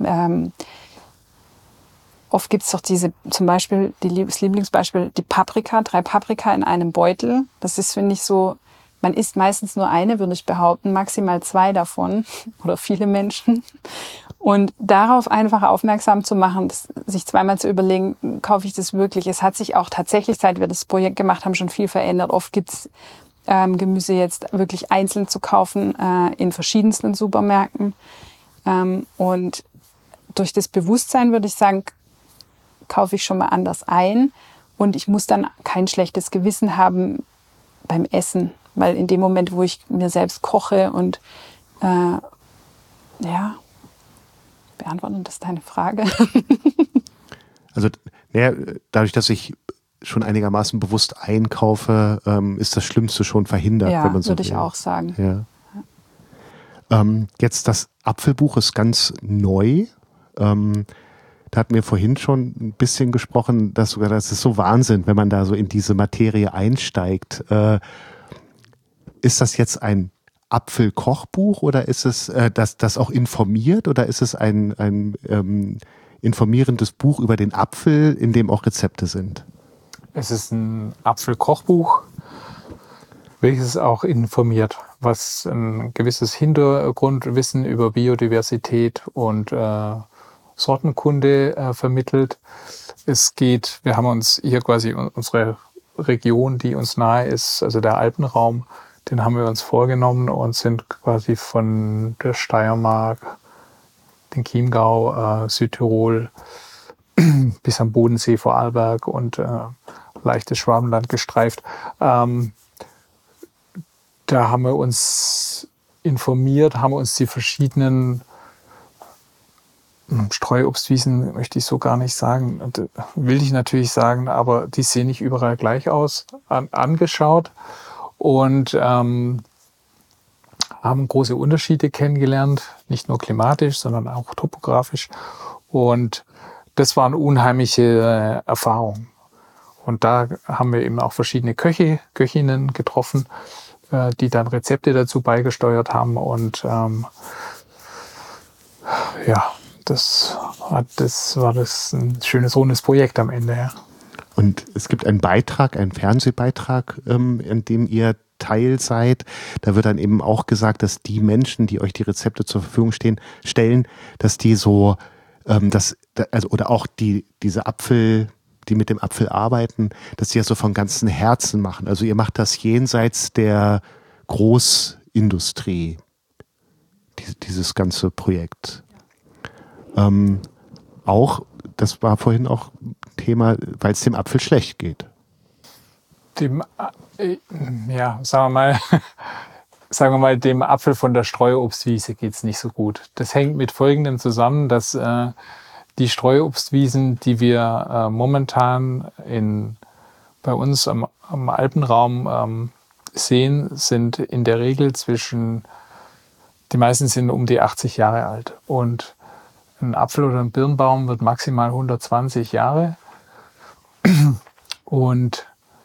Speaker 4: Oft gibt es doch zum Beispiel, das Lieblingsbeispiel, die 3 Paprika in einem Beutel. Das ist, finde ich, so, man isst meistens nur eine, würde ich behaupten, maximal 2 davon oder viele Menschen. Und darauf einfach aufmerksam zu machen, sich zweimal zu überlegen, kaufe ich das wirklich? Es hat sich auch tatsächlich, seit wir das Projekt gemacht haben, schon viel verändert. Oft gibt es Gemüse jetzt wirklich einzeln zu kaufen in verschiedensten Supermärkten. Und durch das Bewusstsein würde ich sagen, kaufe ich schon mal anders ein und ich muss dann kein schlechtes Gewissen haben beim Essen, weil in dem Moment, wo ich mir selbst koche und beantworten das deine Frage?
Speaker 1: Also dadurch, dass ich schon einigermaßen bewusst einkaufe, ist das Schlimmste schon verhindert, wenn man so will.
Speaker 4: Würde ich auch sagen.
Speaker 1: Ja. Jetzt das Apfelbuch ist ganz neu. Da hatten wir vorhin schon ein bisschen gesprochen, dass das ist so Wahnsinn, wenn man da so in diese Materie einsteigt. Ist das jetzt ein Apfelkochbuch oder ist es das auch informiert oder ist es ein informierendes Buch über den Apfel, in dem auch Rezepte sind?
Speaker 5: Es ist ein Apfelkochbuch, welches auch informiert, was ein gewisses Hintergrundwissen über Biodiversität und Sortenkunde vermittelt. Wir haben uns hier quasi unsere Region, die uns nahe ist, also der Alpenraum, den haben wir uns vorgenommen und sind quasi von der Steiermark, den Chiemgau, Südtirol bis am Bodensee, Vorarlberg und leichtes Schwabenland gestreift. Da haben wir uns informiert, haben uns die verschiedenen Streuobstwiesen, möchte ich so gar nicht sagen, will ich natürlich sagen, aber die sehen nicht überall gleich aus, angeschaut und haben große Unterschiede kennengelernt, nicht nur klimatisch, sondern auch topografisch. Und das war eine unheimliche Erfahrung. Und da haben wir eben auch verschiedene Köchinnen getroffen, die dann Rezepte dazu beigesteuert haben. Und das war ein schönes, rundes Projekt am Ende. Ja.
Speaker 1: Und es gibt einen Fernsehbeitrag, in dem ihr Teil seid. Da wird dann eben auch gesagt, dass die Menschen, die euch die Rezepte zur Verfügung stellen, dass die so, oder auch diese Apfel, die mit dem Apfel arbeiten, dass die das so von ganzem Herzen machen. Also ihr macht das jenseits der Großindustrie, dieses ganze Projekt. Auch das war vorhin auch Thema, weil es dem Apfel schlecht geht.
Speaker 5: Sagen wir mal, dem Apfel von der Streuobstwiese geht es nicht so gut. Das hängt mit Folgendem zusammen, dass die Streuobstwiesen, die wir momentan bei uns am Alpenraum sehen, sind in der Regel die meisten sind um die 80 Jahre alt. Und ein Apfel oder ein Birnbaum wird maximal 120 Jahre. Und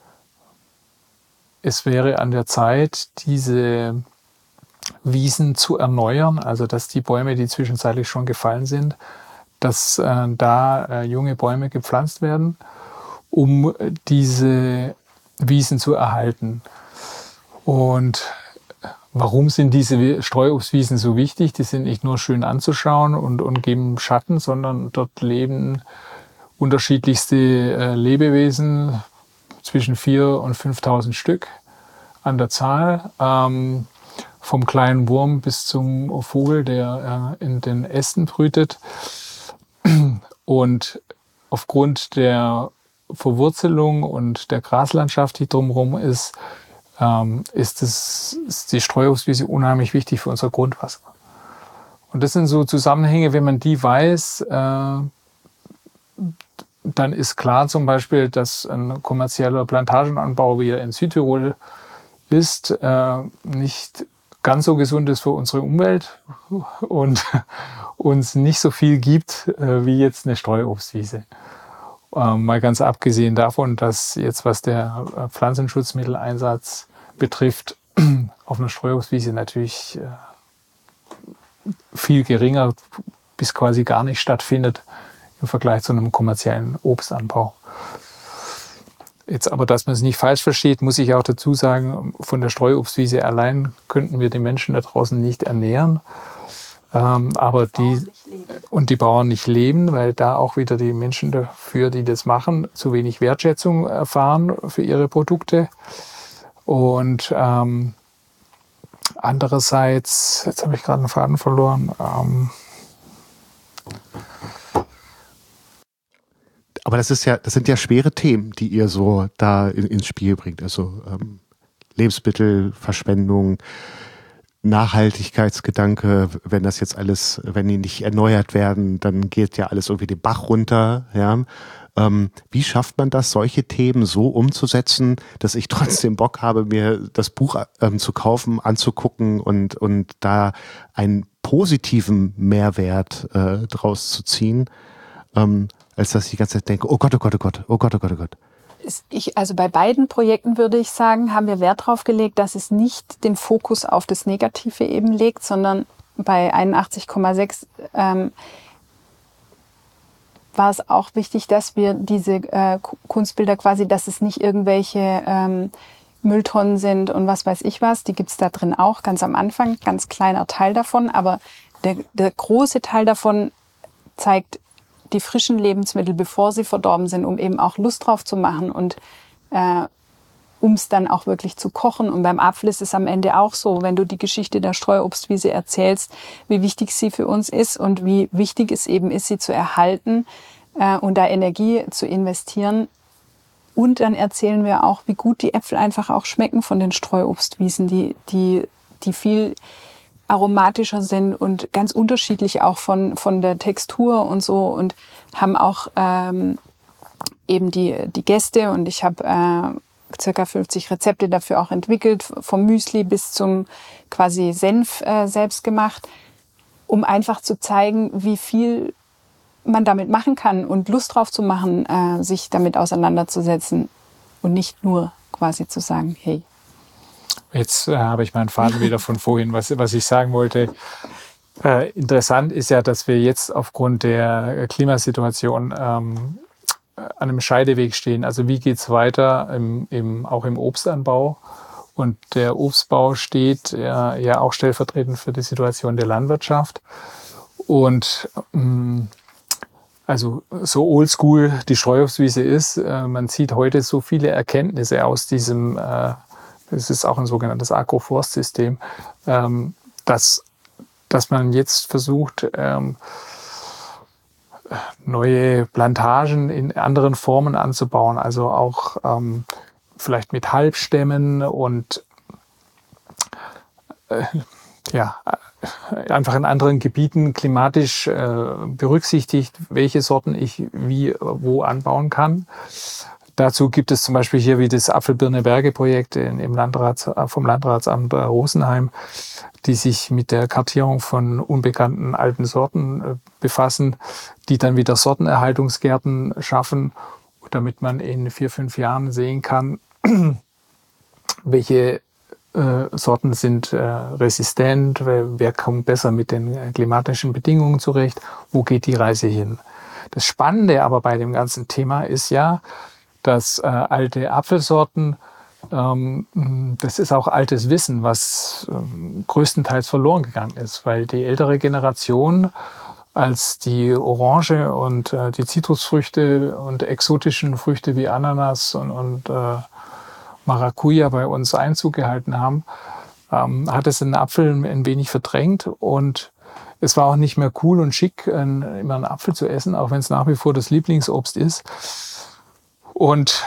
Speaker 5: es wäre an der Zeit, diese Wiesen zu erneuern, also dass die Bäume, die zwischenzeitlich schon gefallen sind, dass da junge Bäume gepflanzt werden, um diese Wiesen zu erhalten. Und warum sind diese Streuobstwiesen so wichtig? Die sind nicht nur schön anzuschauen und geben Schatten, sondern dort leben unterschiedlichste Lebewesen, zwischen 4.000 und 5.000 Stück an der Zahl. Vom kleinen Wurm bis zum Vogel, der in den Ästen brütet. Und aufgrund der Verwurzelung und der Graslandschaft, die drumherum ist die Streuobstwiese unheimlich wichtig für unser Grundwasser. Und das sind so Zusammenhänge, wenn man die weiß, dann ist klar zum Beispiel, dass ein kommerzieller Plantagenanbau, wie er in Südtirol ist, nicht ganz so gesund ist für unsere Umwelt und uns nicht so viel gibt wie jetzt eine Streuobstwiese. Mal ganz abgesehen davon, dass jetzt, was der Pflanzenschutzmitteleinsatz betrifft, auf einer Streuobstwiese natürlich viel geringer bis quasi gar nicht stattfindet im Vergleich zu einem kommerziellen Obstanbau. Jetzt aber, dass man es nicht falsch versteht, muss ich auch dazu sagen, von der Streuobstwiese allein könnten wir die Menschen da draußen nicht ernähren. Aber die Bauern nicht leben, weil da auch wieder die Menschen dafür, die das machen, zu wenig Wertschätzung erfahren für ihre Produkte. Und andererseits, jetzt habe ich gerade einen Faden verloren.
Speaker 1: Aber das sind ja schwere Themen, die ihr so da ins Spiel bringt. Also Lebensmittelverschwendung, Nachhaltigkeitsgedanke, wenn das jetzt alles, wenn die nicht erneuert werden, dann geht ja alles irgendwie den Bach runter. Ja. Wie schafft man das, solche Themen so umzusetzen, dass ich trotzdem Bock habe, mir das Buch zu kaufen, anzugucken und da einen positiven Mehrwert draus zu ziehen, als dass ich die ganze Zeit denke, oh Gott, oh Gott, oh Gott, oh Gott, oh Gott, oh Gott.
Speaker 4: Also bei beiden Projekten würde ich sagen, haben wir Wert darauf gelegt, dass es nicht den Fokus auf das Negative eben legt, sondern bei 81,6 war es auch wichtig, dass wir diese Kunstbilder quasi, dass es nicht irgendwelche Mülltonnen sind und was weiß ich was, die gibt's da drin auch, ganz am Anfang, ganz kleiner Teil davon, aber der große Teil davon zeigt die frischen Lebensmittel, bevor sie verdorben sind, um eben auch Lust drauf zu machen und um es dann auch wirklich zu kochen. Und beim Apfel ist es am Ende auch so, wenn du die Geschichte der Streuobstwiese erzählst, wie wichtig sie für uns ist und wie wichtig es eben ist, sie zu erhalten und da Energie zu investieren. Und dann erzählen wir auch, wie gut die Äpfel einfach auch schmecken von den Streuobstwiesen, die viel aromatischer sind und ganz unterschiedlich auch von der Textur und so, und haben auch eben die Gäste, und ich habe circa 50 Rezepte dafür auch entwickelt, vom Müsli bis zum quasi Senf selbst gemacht, um einfach zu zeigen, wie viel man damit machen kann und Lust drauf zu machen, sich damit auseinanderzusetzen und nicht nur quasi zu sagen, hey.
Speaker 5: Jetzt habe ich meinen Faden wieder von vorhin, was ich sagen wollte. Interessant ist ja, dass wir jetzt aufgrund der Klimasituation an einem Scheideweg stehen. Also wie geht's weiter auch im Obstanbau? Und der Obstbau steht ja auch stellvertretend für die Situation der Landwirtschaft. Und also so oldschool die Streuobstwiese ist, man zieht heute so viele Erkenntnisse aus diesem, das ist auch ein sogenanntes Agroforstsystem, dass man jetzt versucht, neue Plantagen in anderen Formen anzubauen, also auch vielleicht mit Halbstämmen und einfach in anderen Gebieten klimatisch berücksichtigt, welche Sorten ich wie wo anbauen kann. Dazu gibt es zum Beispiel hier wie das Apfel-Birne-Berge-Projekt vom Landratsamt Rosenheim, die sich mit der Kartierung von unbekannten alten Sorten befassen, die dann wieder Sortenerhaltungsgärten schaffen, damit man in 4-5 Jahren sehen kann, welche Sorten sind resistent, wer kommt besser mit den klimatischen Bedingungen zurecht, wo geht die Reise hin. Das Spannende aber bei dem ganzen Thema ist ja, dass alte Apfelsorten, das ist auch altes Wissen, was größtenteils verloren gegangen ist, weil die ältere Generation, als die Orange und die Zitrusfrüchte und exotischen Früchte wie Ananas und Maracuja bei uns Einzug gehalten haben, hat es den Apfel ein wenig verdrängt und es war auch nicht mehr cool und schick, immer einen Apfel zu essen, auch wenn es nach wie vor das Lieblingsobst ist. Und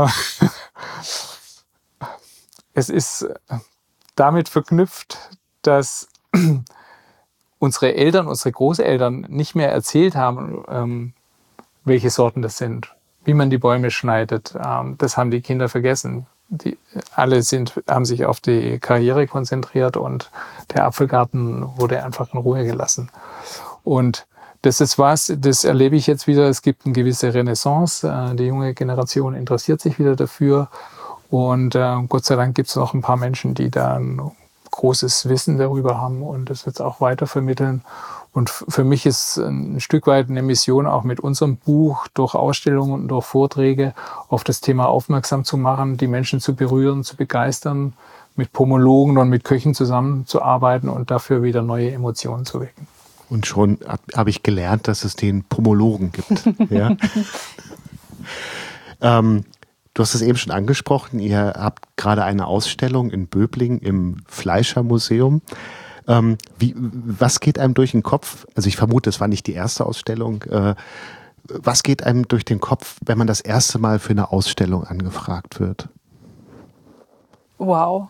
Speaker 5: es ist damit verknüpft, dass unsere Eltern, unsere Großeltern nicht mehr erzählt haben, welche Sorten das sind, wie man die Bäume schneidet. Das haben die Kinder vergessen. Alle haben sich auf die Karriere konzentriert und der Apfelgarten wurde einfach in Ruhe gelassen. Und das ist das erlebe ich jetzt wieder. Es gibt eine gewisse Renaissance. Die junge Generation interessiert sich wieder dafür. Und Gott sei Dank gibt es noch ein paar Menschen, die da ein großes Wissen darüber haben und das jetzt auch weitervermitteln. Und für mich ist ein Stück weit eine Mission, auch mit unserem Buch durch Ausstellungen und durch Vorträge auf das Thema aufmerksam zu machen, die Menschen zu berühren, zu begeistern, mit Pomologen und mit Köchen zusammenzuarbeiten und dafür wieder neue Emotionen zu wecken.
Speaker 1: Und schon habe ich gelernt, dass es den Pomologen gibt. Ja. Du hast es eben schon angesprochen, ihr habt gerade eine Ausstellung in Böblingen im Fleischermuseum. Was geht einem durch den Kopf? Also ich vermute, es war nicht die erste Ausstellung. Was geht einem durch den Kopf, wenn man das erste Mal für eine Ausstellung angefragt wird?
Speaker 4: Wow.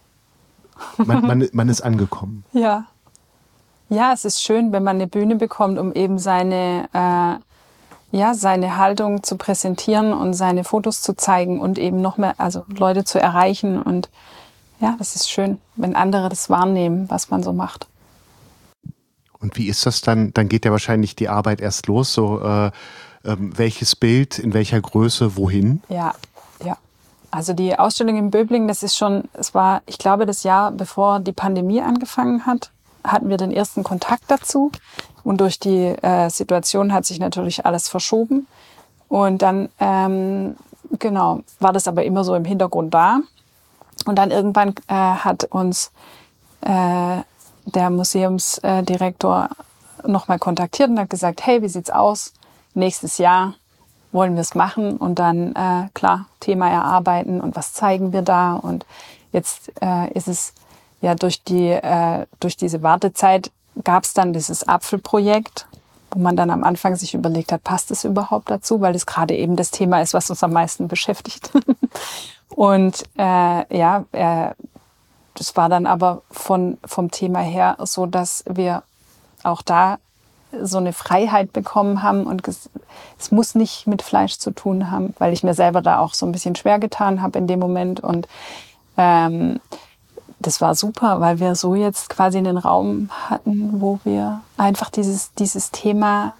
Speaker 1: Man ist angekommen.
Speaker 4: Ja. Ja, es ist schön, wenn man eine Bühne bekommt, um eben seine Haltung zu präsentieren und seine Fotos zu zeigen und eben noch mehr, also Leute zu erreichen. Und ja, das ist schön, wenn andere das wahrnehmen, was man so macht.
Speaker 1: Und wie ist das dann? Dann geht ja wahrscheinlich die Arbeit erst los. So, welches Bild, in welcher Größe, wohin?
Speaker 4: Ja. Also die Ausstellung in Böblingen, es war, ich glaube, das Jahr, bevor die Pandemie angefangen hat, hatten wir den ersten Kontakt dazu. Und durch die Situation hat sich natürlich alles verschoben. Und dann, war das aber immer so im Hintergrund da. Und dann irgendwann hat uns der Museumsdirektor nochmal kontaktiert und hat gesagt, hey, wie sieht's aus? Nächstes Jahr wollen wir es machen. Und dann, Thema erarbeiten und was zeigen wir da. Und jetzt ist es ja durch diese Wartezeit gab es dann dieses Apfelprojekt, wo man dann am Anfang sich überlegt hat, passt es überhaupt dazu, weil das gerade eben das Thema ist, was uns am meisten beschäftigt. Und das war dann aber vom Thema her so, dass wir auch da so eine Freiheit bekommen haben und es muss nicht mit Fleisch zu tun haben, weil ich mir selber da auch so ein bisschen schwer getan habe in dem Moment und das war super, weil wir so jetzt quasi einen Raum hatten, wo wir einfach dieses Thema,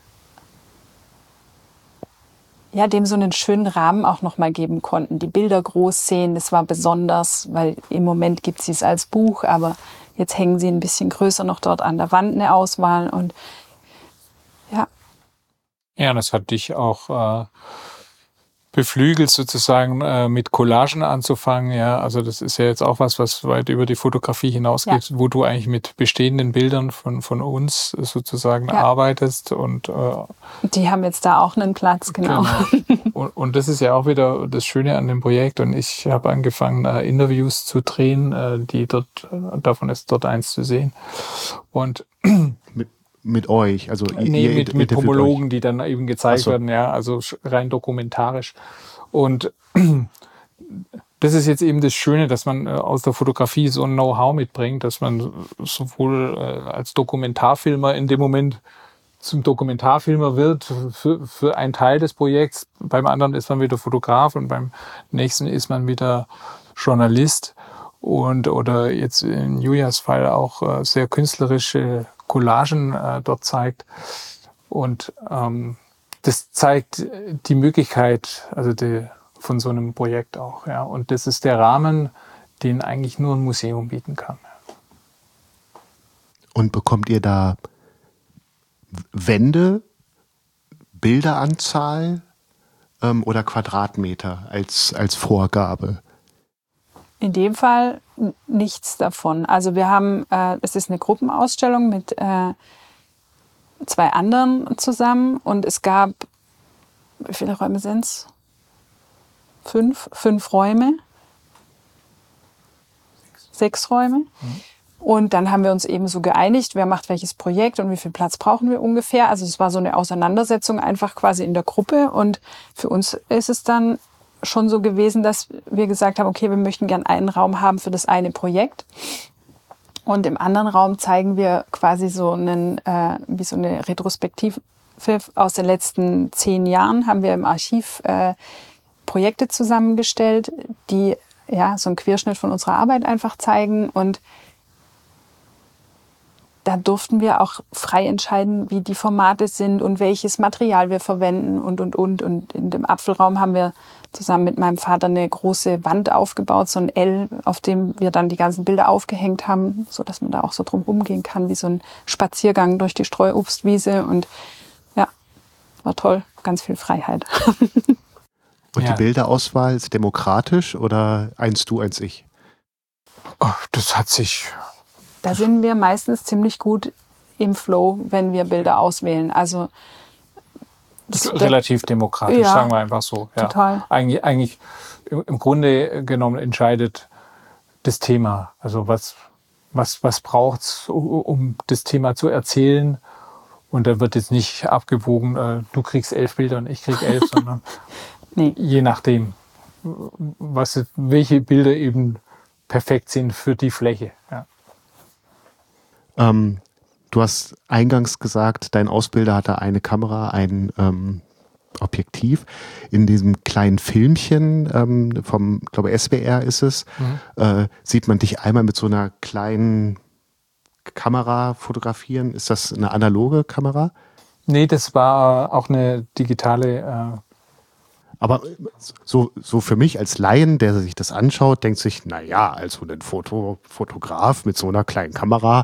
Speaker 4: ja, dem so einen schönen Rahmen auch nochmal geben konnten. Die Bilder groß sehen, das war besonders, weil im Moment gibt sie es als Buch, aber jetzt hängen sie ein bisschen größer noch dort an der Wand, eine Auswahl und ja.
Speaker 5: Ja, das hat dich auch beflügelt sozusagen mit Collagen anzufangen. Ja, also das ist ja jetzt auch was weit über die Fotografie hinausgeht, wo du eigentlich mit bestehenden Bildern von uns sozusagen arbeitest und
Speaker 4: die haben jetzt da auch einen Platz, genau.
Speaker 5: Und das ist ja auch wieder das Schöne an dem Projekt und ich habe angefangen Interviews zu drehen, davon ist dort eins zu sehen und
Speaker 1: mit euch? Also
Speaker 5: Nee, mit
Speaker 1: interviewt
Speaker 5: Pomologen,
Speaker 1: euch.
Speaker 5: die dann eben gezeigt werden, ja, also rein dokumentarisch. Und das ist jetzt eben das Schöne, dass man aus der Fotografie so ein Know-how mitbringt, dass man sowohl als Dokumentarfilmer in dem Moment zum Dokumentarfilmer wird für einen Teil des Projekts. Beim anderen ist man wieder Fotograf und beim nächsten ist man wieder Journalist. Oder jetzt in Julias Fall auch sehr künstlerische Collagen dort zeigt. Und das zeigt die Möglichkeit, also von so einem Projekt auch. Ja. Und das ist der Rahmen, den eigentlich nur ein Museum bieten kann.
Speaker 1: Und bekommt ihr da Wände, Bilderanzahl oder Quadratmeter als Vorgabe?
Speaker 4: In dem Fall nichts davon. Also wir haben, es ist eine Gruppenausstellung mit 2 anderen zusammen und es gab, wie viele Räume sind es? 5 Räume. 6 Räume. Und dann haben wir uns eben so geeinigt, wer macht welches Projekt und wie viel Platz brauchen wir ungefähr. Also es war so eine Auseinandersetzung einfach quasi in der Gruppe. Und für uns ist es dann schon so gewesen, dass wir gesagt haben, okay, wir möchten gern einen Raum haben für das eine Projekt. Und im anderen Raum zeigen wir quasi so wie so eine Retrospektive aus den letzten 10 Jahren. Haben wir im Archiv Projekte zusammengestellt, die ja so einen Querschnitt von unserer Arbeit einfach zeigen. Und da durften wir auch frei entscheiden, wie die Formate sind und welches Material wir verwenden und. Und in dem Apfelraum haben wir zusammen mit meinem Vater eine große Wand aufgebaut, so ein L, auf dem wir dann die ganzen Bilder aufgehängt haben, so dass man da auch so drum rumgehen kann, wie so ein Spaziergang durch die Streuobstwiese. Und ja, war toll, ganz viel Freiheit.
Speaker 1: Und die Bilderauswahl ist demokratisch oder eins du, eins ich?
Speaker 5: Oh, das hat sich...
Speaker 4: Da sind wir meistens ziemlich gut im Flow, wenn wir Bilder auswählen. Also
Speaker 5: relativ demokratisch,
Speaker 4: ja,
Speaker 5: sagen wir einfach so. Ja.
Speaker 4: Total.
Speaker 5: Eigentlich im Grunde genommen entscheidet das Thema. Also was braucht es, um das Thema zu erzählen? Und da wird jetzt nicht abgewogen, du kriegst 11 Bilder und ich krieg 11, sondern
Speaker 4: nee.
Speaker 5: Je nachdem, welche Bilder eben perfekt sind für die Fläche. Ja.
Speaker 1: Du hast eingangs gesagt, dein Ausbilder hatte eine Kamera, ein Objektiv. In diesem kleinen Filmchen vom, glaube SWR ist es, sieht man dich einmal mit so einer kleinen Kamera fotografieren. Ist das eine analoge Kamera?
Speaker 5: Nee, das war auch eine digitale.
Speaker 1: Aber so für mich als Laien, der sich das anschaut, denkt sich, naja, also ein Fotograf mit so einer kleinen Kamera,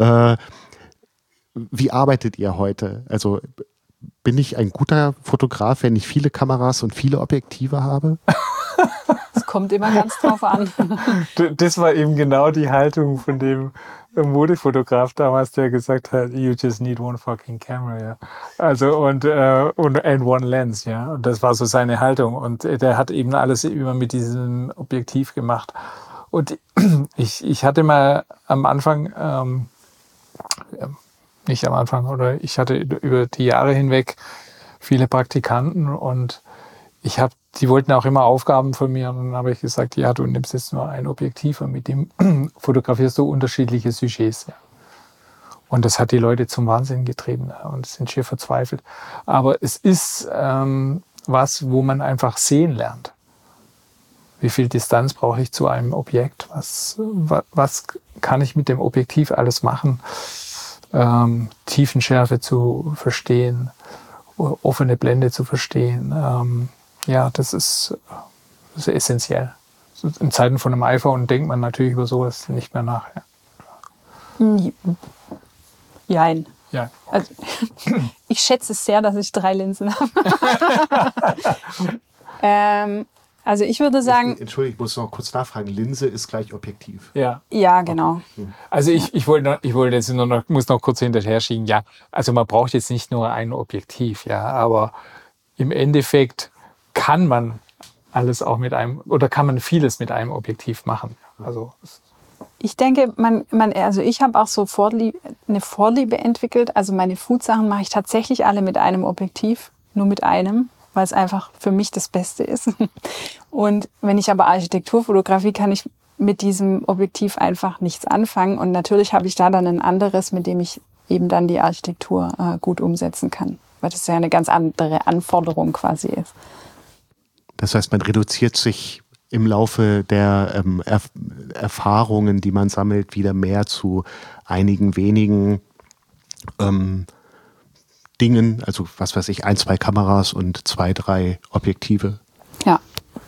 Speaker 1: wie arbeitet ihr heute? Also bin ich ein guter Fotograf, wenn ich viele Kameras und viele Objektive habe?
Speaker 4: Es kommt immer ganz drauf an.
Speaker 5: Das war eben genau die Haltung von dem Modefotograf damals, der gesagt hat, you just need one fucking camera, ja. Also und one lens, ja. Und das war so seine Haltung. Und der hat eben alles immer mit diesem Objektiv gemacht. Und ich hatte mal am Anfang, nicht am Anfang, oder ich hatte über die Jahre hinweg viele Praktikanten und die wollten auch immer Aufgaben von mir. Und dann habe ich gesagt, ja, du nimmst jetzt nur ein Objektiv und mit dem fotografierst du unterschiedliche Sujets. Ja. Und das hat die Leute zum Wahnsinn getrieben und sind schier verzweifelt. Aber es ist was, wo man einfach sehen lernt. Wie viel Distanz brauche ich zu einem Objekt? Was kann ich mit dem Objektiv alles machen? Tiefenschärfe zu verstehen, offene Blende zu verstehen. Ja, das ist essentiell. In Zeiten von einem iPhone denkt man natürlich über sowas nicht mehr nach.
Speaker 4: Jein.
Speaker 5: Ja.
Speaker 4: Also, ich schätze es sehr, dass ich 3 Linsen habe. Also ich würde sagen...
Speaker 1: Entschuldigung, ich muss noch kurz nachfragen. Linse ist gleich Objektiv.
Speaker 5: Ja,
Speaker 4: ja, genau.
Speaker 5: Also ich wollte jetzt muss noch kurz hinterher schieben. Ja, also man braucht jetzt nicht nur ein Objektiv, ja, aber im Endeffekt kann man alles auch kann man vieles mit einem Objektiv machen. Also
Speaker 4: Ich denke, also ich habe auch so eine Vorliebe entwickelt. Also meine Food-Sachen mache ich tatsächlich alle mit einem Objektiv, nur mit einem, weil es einfach für mich das Beste ist. Und wenn ich aber Architektur fotografiere, kann ich mit diesem Objektiv einfach nichts anfangen. Und natürlich habe ich da dann ein anderes, mit dem ich eben dann die Architektur gut umsetzen kann, weil das ja eine ganz andere Anforderung quasi ist.
Speaker 1: Das heißt, man reduziert sich im Laufe der Erfahrungen, die man sammelt, wieder mehr zu einigen wenigen Dingen, also was weiß ich, 1, 2 Kameras und 2, 3 Objektive.
Speaker 4: Ja.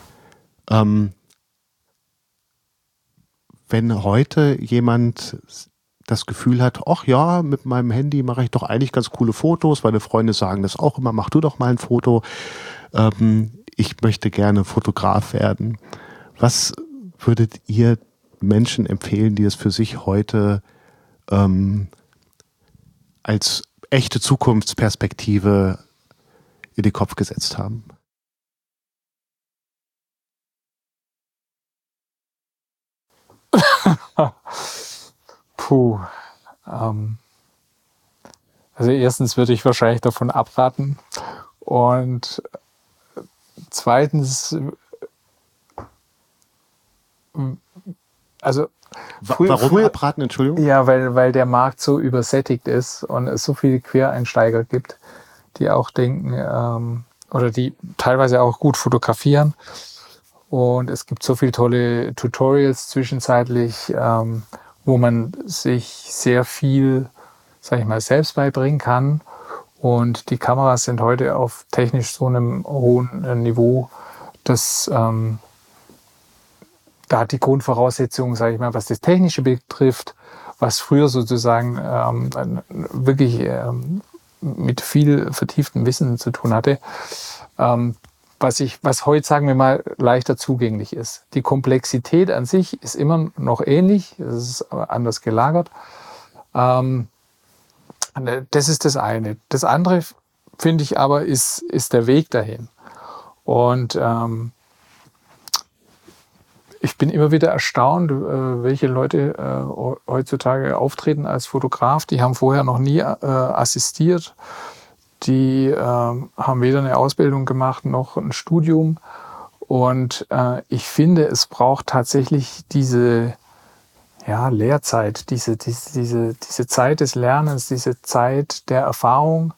Speaker 1: Wenn heute jemand das Gefühl hat, ach ja, mit meinem Handy mache ich doch eigentlich ganz coole Fotos, meine Freunde sagen das auch immer, mach du doch mal ein Foto, ich möchte gerne Fotograf werden. Was würdet ihr Menschen empfehlen, die es für sich heute als echte Zukunftsperspektive in den Kopf gesetzt haben?
Speaker 5: Puh. Also erstens würde ich wahrscheinlich davon abraten. Und zweitens, also
Speaker 1: warum abraten, Entschuldigung?
Speaker 5: Ja, weil der Markt so übersättigt ist und es so viele Quereinsteiger gibt, die auch denken, oder die teilweise auch gut fotografieren. Und es gibt so viele tolle Tutorials zwischenzeitlich, wo man sich sehr viel, sag ich mal, selbst beibringen kann. Und die Kameras sind heute auf technisch so einem hohen Niveau, dass da hat die Grundvoraussetzung, sage ich mal, was das Technische betrifft, was früher sozusagen wirklich mit viel vertieftem Wissen zu tun hatte, was heute, sagen wir mal, leichter zugänglich ist. Die Komplexität an sich ist immer noch ähnlich, es ist aber anders gelagert. Das ist das eine. Das andere, finde ich aber, ist der Weg dahin. Und ich bin immer wieder erstaunt, welche Leute heutzutage auftreten als Fotograf. Die haben vorher noch nie assistiert. Die haben weder eine Ausbildung gemacht noch ein Studium. Und ich finde, es braucht tatsächlich diese Lehrzeit, diese Zeit des Lernens, diese Zeit der Erfahrung.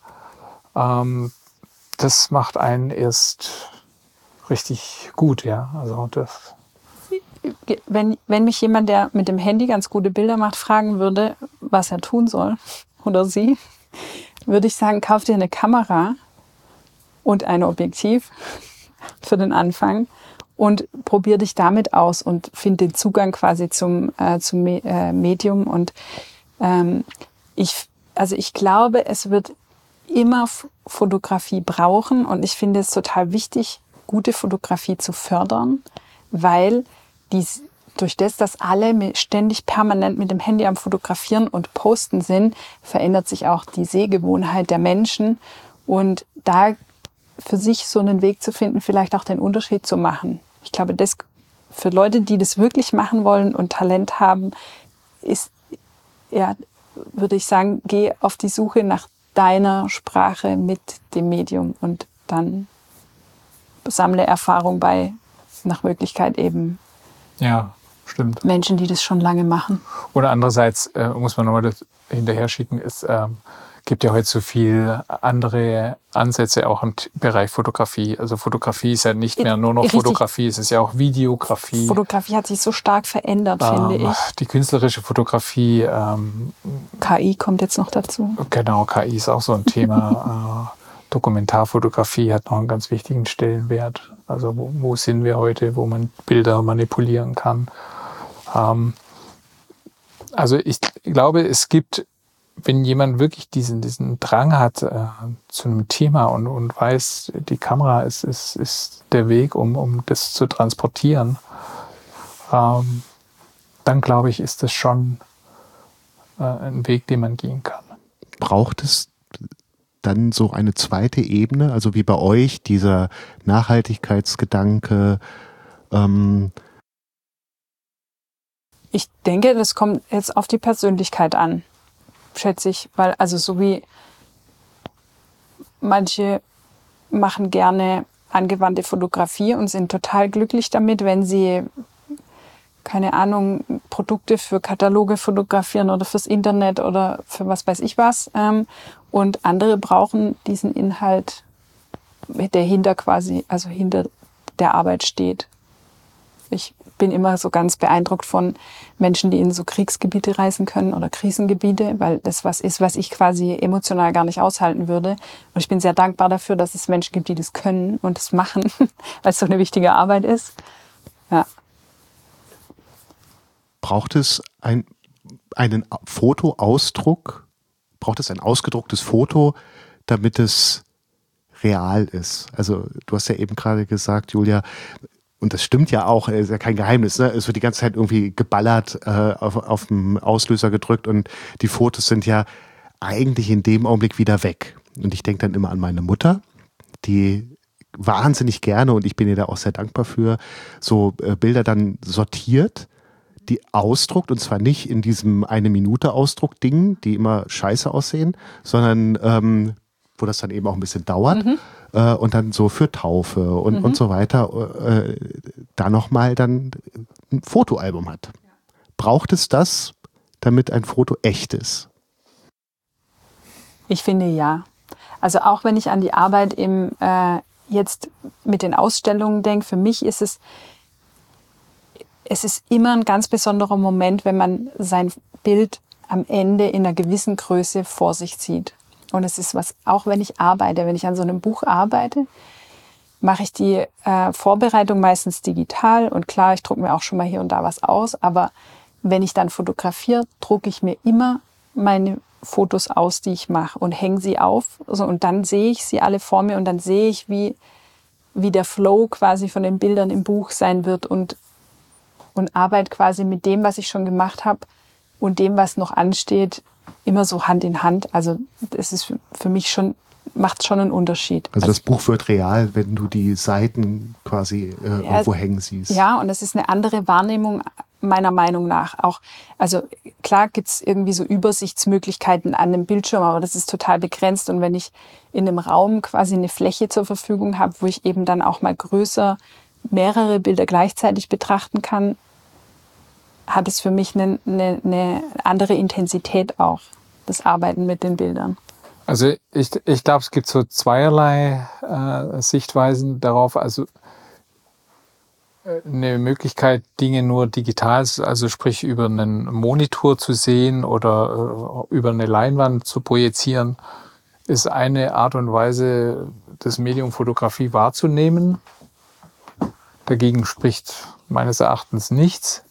Speaker 5: Das macht einen erst richtig gut, ja. Also das.
Speaker 4: Wenn mich jemand, der mit dem Handy ganz gute Bilder macht, fragen würde, was er tun soll, oder sie, würde ich sagen, kauf dir eine Kamera und ein Objektiv für den Anfang und probier dich damit aus und find den Zugang quasi zum Medium. Und ich glaube, es wird immer Fotografie brauchen und ich finde es total wichtig, gute Fotografie zu fördern, weil durch das, dass alle ständig permanent mit dem Handy am Fotografieren und Posten sind, verändert sich auch die Sehgewohnheit der Menschen. Und da für sich so einen Weg zu finden, vielleicht auch den Unterschied zu machen. Ich glaube, das für Leute, die das wirklich machen wollen und Talent haben, ist, ja, würde ich sagen, geh auf die Suche nach deiner Sprache mit dem Medium und dann sammle Erfahrung nach Möglichkeit eben.
Speaker 5: Ja, stimmt.
Speaker 4: Menschen, die das schon lange machen.
Speaker 5: Oder andererseits muss man nochmal hinterher schicken, es gibt ja heute so viele andere Ansätze auch im Bereich Fotografie. Also Fotografie ist ja nicht mehr nur noch Fotografie, es ist ja auch Videografie.
Speaker 4: Fotografie hat sich so stark verändert, finde ich.
Speaker 5: Die künstlerische Fotografie.
Speaker 4: KI kommt jetzt noch dazu.
Speaker 5: Genau, KI ist auch so ein Thema. Dokumentarfotografie hat noch einen ganz wichtigen Stellenwert. Also wo sind wir heute, wo man Bilder manipulieren kann. Also ich glaube, es gibt, wenn jemand wirklich diesen Drang hat zu einem Thema und weiß, die Kamera ist der Weg, um das zu transportieren, dann glaube ich, ist das schon ein Weg, den man gehen kann.
Speaker 1: Braucht es dann so eine zweite Ebene, also wie bei euch, dieser Nachhaltigkeitsgedanke,
Speaker 4: Ich denke, das kommt jetzt auf die Persönlichkeit an, schätze ich. Weil, also so wie manche machen gerne angewandte Fotografie und sind total glücklich damit, wenn sie, keine Ahnung, Produkte für Kataloge fotografieren oder fürs Internet oder für was weiß ich was. Und andere brauchen diesen Inhalt, der hinter der Arbeit steht. Ich bin immer so ganz beeindruckt von Menschen, die in so Kriegsgebiete reisen können oder Krisengebiete, weil das was ist, was ich quasi emotional gar nicht aushalten würde. Und ich bin sehr dankbar dafür, dass es Menschen gibt, die das können und das machen, weil es so eine wichtige Arbeit ist. Ja.
Speaker 1: Braucht es einen Fotoausdruck? Braucht es ein ausgedrucktes Foto, damit es real ist? Also du hast ja eben gerade gesagt, Julia, und das stimmt ja auch, ist ja kein Geheimnis, ne? Es wird die ganze Zeit irgendwie geballert, auf den Auslöser gedrückt und die Fotos sind ja eigentlich in dem Augenblick wieder weg. Und ich denke dann immer an meine Mutter, die wahnsinnig gerne, und ich bin ihr da auch sehr dankbar für, so Bilder dann sortiert, die ausdruckt, und zwar nicht in diesem 1-Minute-Ausdruck-Ding, die immer scheiße aussehen, sondern wo das dann eben auch ein bisschen dauert. Und dann so für Taufe und so weiter, da nochmal dann ein Fotoalbum hat. Braucht es das, damit ein Foto echt ist?
Speaker 4: Ich finde ja. Also auch wenn ich an die Arbeit jetzt mit den Ausstellungen denke, für mich ist es ist immer ein ganz besonderer Moment, wenn man sein Bild am Ende in einer gewissen Größe vor sich sieht. Und es ist was, auch wenn ich an so einem Buch arbeite, mache ich die Vorbereitung meistens digital. Und klar, ich drucke mir auch schon mal hier und da was aus. Aber wenn ich dann fotografiere, drucke ich mir immer meine Fotos aus, die ich mache, und hänge sie auf. Also, und dann sehe ich sie alle vor mir und dann sehe ich, wie der Flow quasi von den Bildern im Buch sein wird und arbeite quasi mit dem, was ich schon gemacht habe und dem, was noch ansteht, immer so Hand in Hand. Also das ist für mich schon, macht schon einen Unterschied.
Speaker 1: Also das Buch wird real, wenn du die Seiten quasi irgendwo hängen siehst.
Speaker 4: Ja, und das ist eine andere Wahrnehmung meiner Meinung nach. Auch, also klar gibt es irgendwie so Übersichtsmöglichkeiten an dem Bildschirm, aber das ist total begrenzt. Und wenn ich in einem Raum quasi eine Fläche zur Verfügung habe, wo ich eben dann auch mal größer mehrere Bilder gleichzeitig betrachten kann, hat es für mich eine andere Intensität auch, das Arbeiten mit den Bildern.
Speaker 5: Also ich glaube, es gibt so zweierlei Sichtweisen darauf. Also eine Möglichkeit, Dinge nur digital, also sprich über einen Monitor zu sehen oder über eine Leinwand zu projizieren, ist eine Art und Weise, das Medium Fotografie wahrzunehmen. Dagegen spricht meines Erachtens nichts.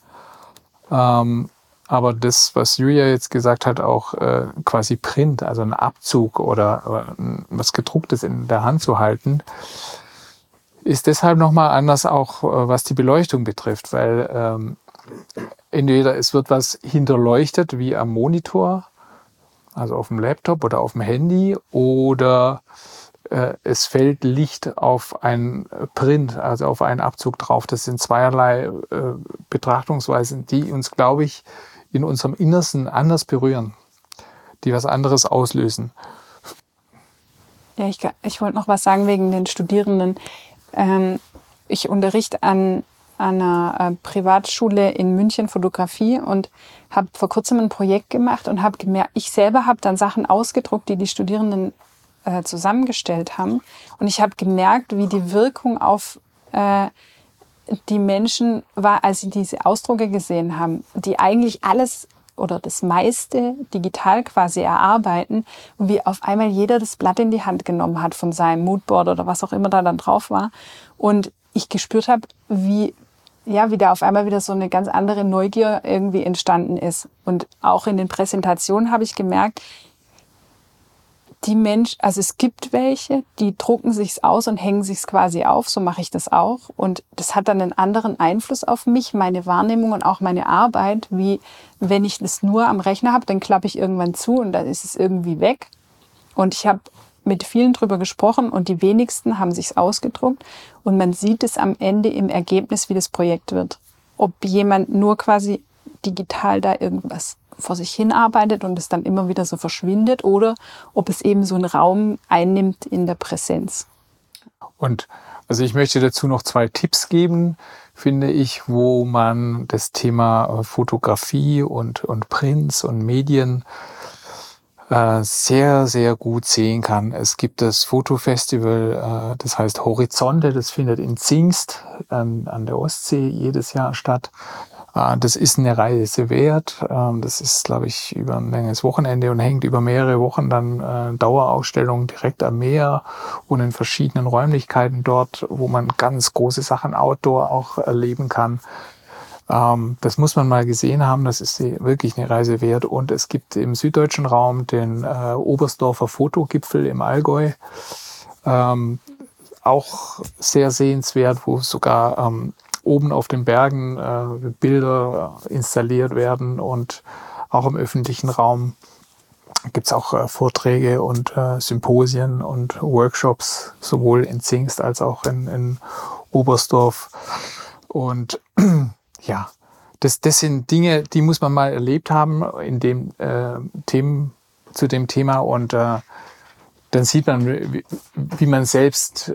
Speaker 5: Aber das, was Julia jetzt gesagt hat, auch quasi Print, also ein Abzug oder was Gedrucktes in der Hand zu halten, ist deshalb nochmal anders auch, was die Beleuchtung betrifft, weil entweder es wird was hinterleuchtet wie am Monitor, also auf dem Laptop oder auf dem Handy, oder es fällt Licht auf ein Print, also auf einen Abzug drauf. Das sind zweierlei Betrachtungsweisen, die uns, glaube ich, in unserem Innersten anders berühren, die was anderes auslösen.
Speaker 4: Ja, ich wollte noch was sagen wegen den Studierenden. Ich unterrichte an einer Privatschule in München Fotografie und habe vor kurzem ein Projekt gemacht und habe gemerkt, ich selber habe dann Sachen ausgedruckt, die Studierenden zusammengestellt haben. Und ich habe gemerkt, wie die Wirkung auf die Menschen war, als sie diese Ausdrucke gesehen haben, die eigentlich alles oder das meiste digital quasi erarbeiten, und wie auf einmal jeder das Blatt in die Hand genommen hat von seinem Moodboard oder was auch immer da dann drauf war. Und ich gespürt habe, wie da auf einmal wieder so eine ganz andere Neugier irgendwie entstanden ist. Und auch in den Präsentationen habe ich gemerkt, also es gibt welche, die drucken sich's aus und hängen sich's quasi auf, so mache ich das auch. Und das hat dann einen anderen Einfluss auf mich, meine Wahrnehmung und auch meine Arbeit, wie wenn ich das nur am Rechner habe, dann klappe ich irgendwann zu und dann ist es irgendwie weg. Und ich habe mit vielen drüber gesprochen und die wenigsten haben sich's ausgedruckt. Und man sieht es am Ende im Ergebnis, wie das Projekt wird. Ob jemand nur quasi digital da irgendwas vor sich hin arbeitet und es dann immer wieder so verschwindet oder ob es eben so einen Raum einnimmt in der Präsenz.
Speaker 5: Und also ich möchte dazu noch 2 Tipps geben, finde ich, wo man das Thema Fotografie und Prints und Medien sehr, sehr gut sehen kann. Es gibt das Fotofestival, das heißt Horizonte, das findet in Zingst an der Ostsee jedes Jahr statt. Das ist eine Reise wert. Das ist, glaube ich, über ein längeres Wochenende und hängt über mehrere Wochen dann Dauerausstellungen direkt am Meer und in verschiedenen Räumlichkeiten dort, wo man ganz große Sachen outdoor auch erleben kann. Das muss man mal gesehen haben, das ist wirklich eine Reise wert. Und es gibt im süddeutschen Raum den Oberstdorfer Fotogipfel im Allgäu, auch sehr sehenswert, wo sogar oben auf den Bergen Bilder installiert werden und auch im öffentlichen Raum gibt es auch Vorträge und Symposien und Workshops, sowohl in Zingst als auch in Oberstdorf. Und ja, das sind Dinge, die muss man mal erlebt haben in dem zu dem Thema und dann sieht man, wie man selbst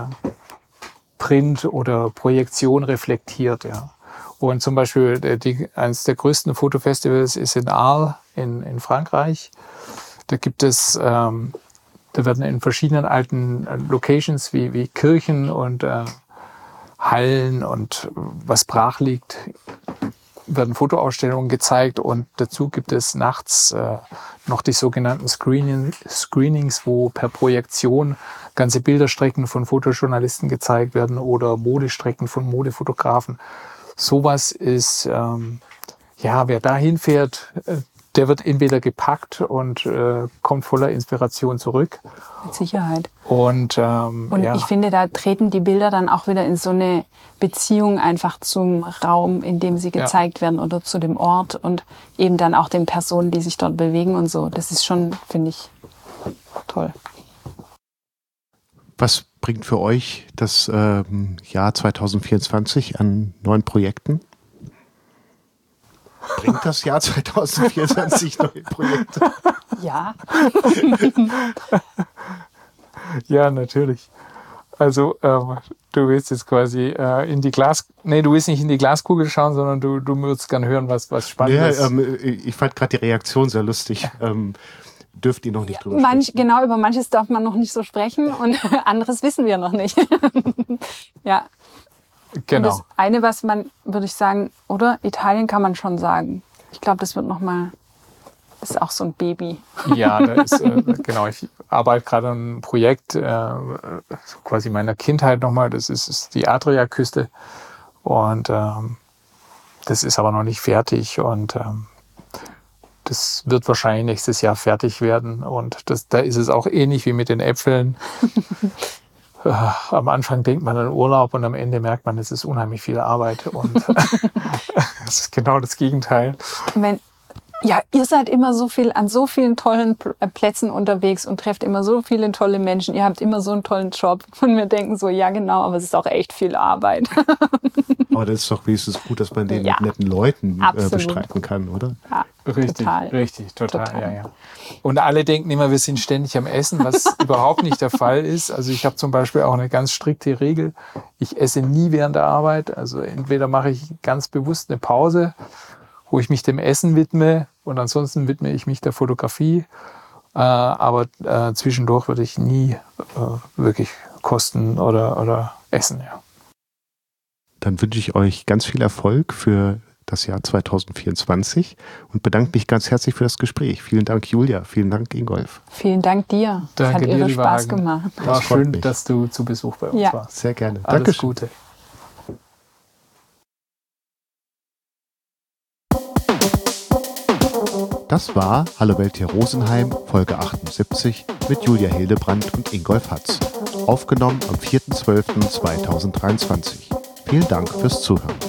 Speaker 5: Print oder Projektion reflektiert. Ja. Und zum Beispiel eines der größten Fotofestivals ist in Arles in Frankreich. Da gibt es, da werden in verschiedenen alten Locations wie Kirchen und Hallen und was brach liegt, werden Fotoausstellungen gezeigt und dazu gibt es nachts noch die sogenannten Screenings, wo per Projektion ganze Bilderstrecken von Fotojournalisten gezeigt werden oder Modestrecken von Modefotografen. Sowas ist, wer da hinfährt, der wird entweder gepackt und kommt voller Inspiration zurück.
Speaker 4: Mit Sicherheit.
Speaker 5: Und
Speaker 4: ich finde, da treten die Bilder dann auch wieder in so eine Beziehung einfach zum Raum, in dem sie gezeigt werden oder zu dem Ort und eben dann auch den Personen, die sich dort bewegen und so. Das ist schon, finde ich, toll.
Speaker 1: Was bringt für euch das Jahr 2024 an neuen Projekten? Bringt das Jahr 2024 neue Projekte?
Speaker 4: Ja.
Speaker 5: Ja, natürlich. Also du willst jetzt quasi du willst nicht in die Glaskugel schauen, sondern du würdest gerne hören, was Spannendes.
Speaker 1: Ja, ich fand gerade die Reaktion sehr lustig. Dürft ihr noch nicht drüber sprechen?
Speaker 4: Genau, über manches darf man noch nicht so sprechen und anderes wissen wir noch nicht. Ja.
Speaker 5: Genau.
Speaker 4: Und das eine, was man, würde ich sagen, oder? Italien kann man schon sagen. Ich glaube, das wird nochmal, das ist auch so ein Baby.
Speaker 5: Ja, da ist, genau, ich arbeite gerade an einem Projekt, quasi meiner Kindheit nochmal, das ist die Adriaküste und das ist aber noch nicht fertig und das wird wahrscheinlich nächstes Jahr fertig werden und da ist es auch ähnlich wie mit den Äpfeln. Am Anfang denkt man an Urlaub und am Ende merkt man, es ist unheimlich viel Arbeit und das ist genau das Gegenteil.
Speaker 4: Ihr seid immer an so vielen tollen Plätzen unterwegs und trefft immer so viele tolle Menschen. Ihr habt immer so einen tollen Job und wir denken so, ja genau, aber es ist auch echt viel Arbeit.
Speaker 1: Aber das ist doch wenigstens gut, dass man den mit netten Leuten bestreiten kann, oder?
Speaker 4: Ja,
Speaker 5: Richtig, total. Ja. Und alle denken immer, wir sind ständig am Essen, was überhaupt nicht der Fall ist. Also ich habe zum Beispiel auch eine ganz strikte Regel. Ich esse nie während der Arbeit. Also entweder mache ich ganz bewusst eine Pause, wo ich mich dem Essen widme und ansonsten widme ich mich der Fotografie. Aber zwischendurch würde ich nie wirklich kosten oder essen. Ja.
Speaker 1: Dann wünsche ich euch ganz viel Erfolg für das Jahr 2024 und bedanke mich ganz herzlich für das Gespräch. Vielen Dank, Julia. Vielen Dank, Ingolf.
Speaker 4: Vielen Dank dir.
Speaker 5: Danke
Speaker 4: hat
Speaker 5: dir,
Speaker 4: irre Spaß gemacht.
Speaker 5: War schön, dass du zu Besuch bei uns warst.
Speaker 1: Sehr gerne.
Speaker 5: Alles
Speaker 1: Dankeschön.
Speaker 5: Gute.
Speaker 1: Das war Hallo Welt hier Rosenheim, Folge 78 mit Julia Hildebrandt und Ingolf Hatz. Aufgenommen am 4.12.2023. Vielen Dank fürs Zuhören.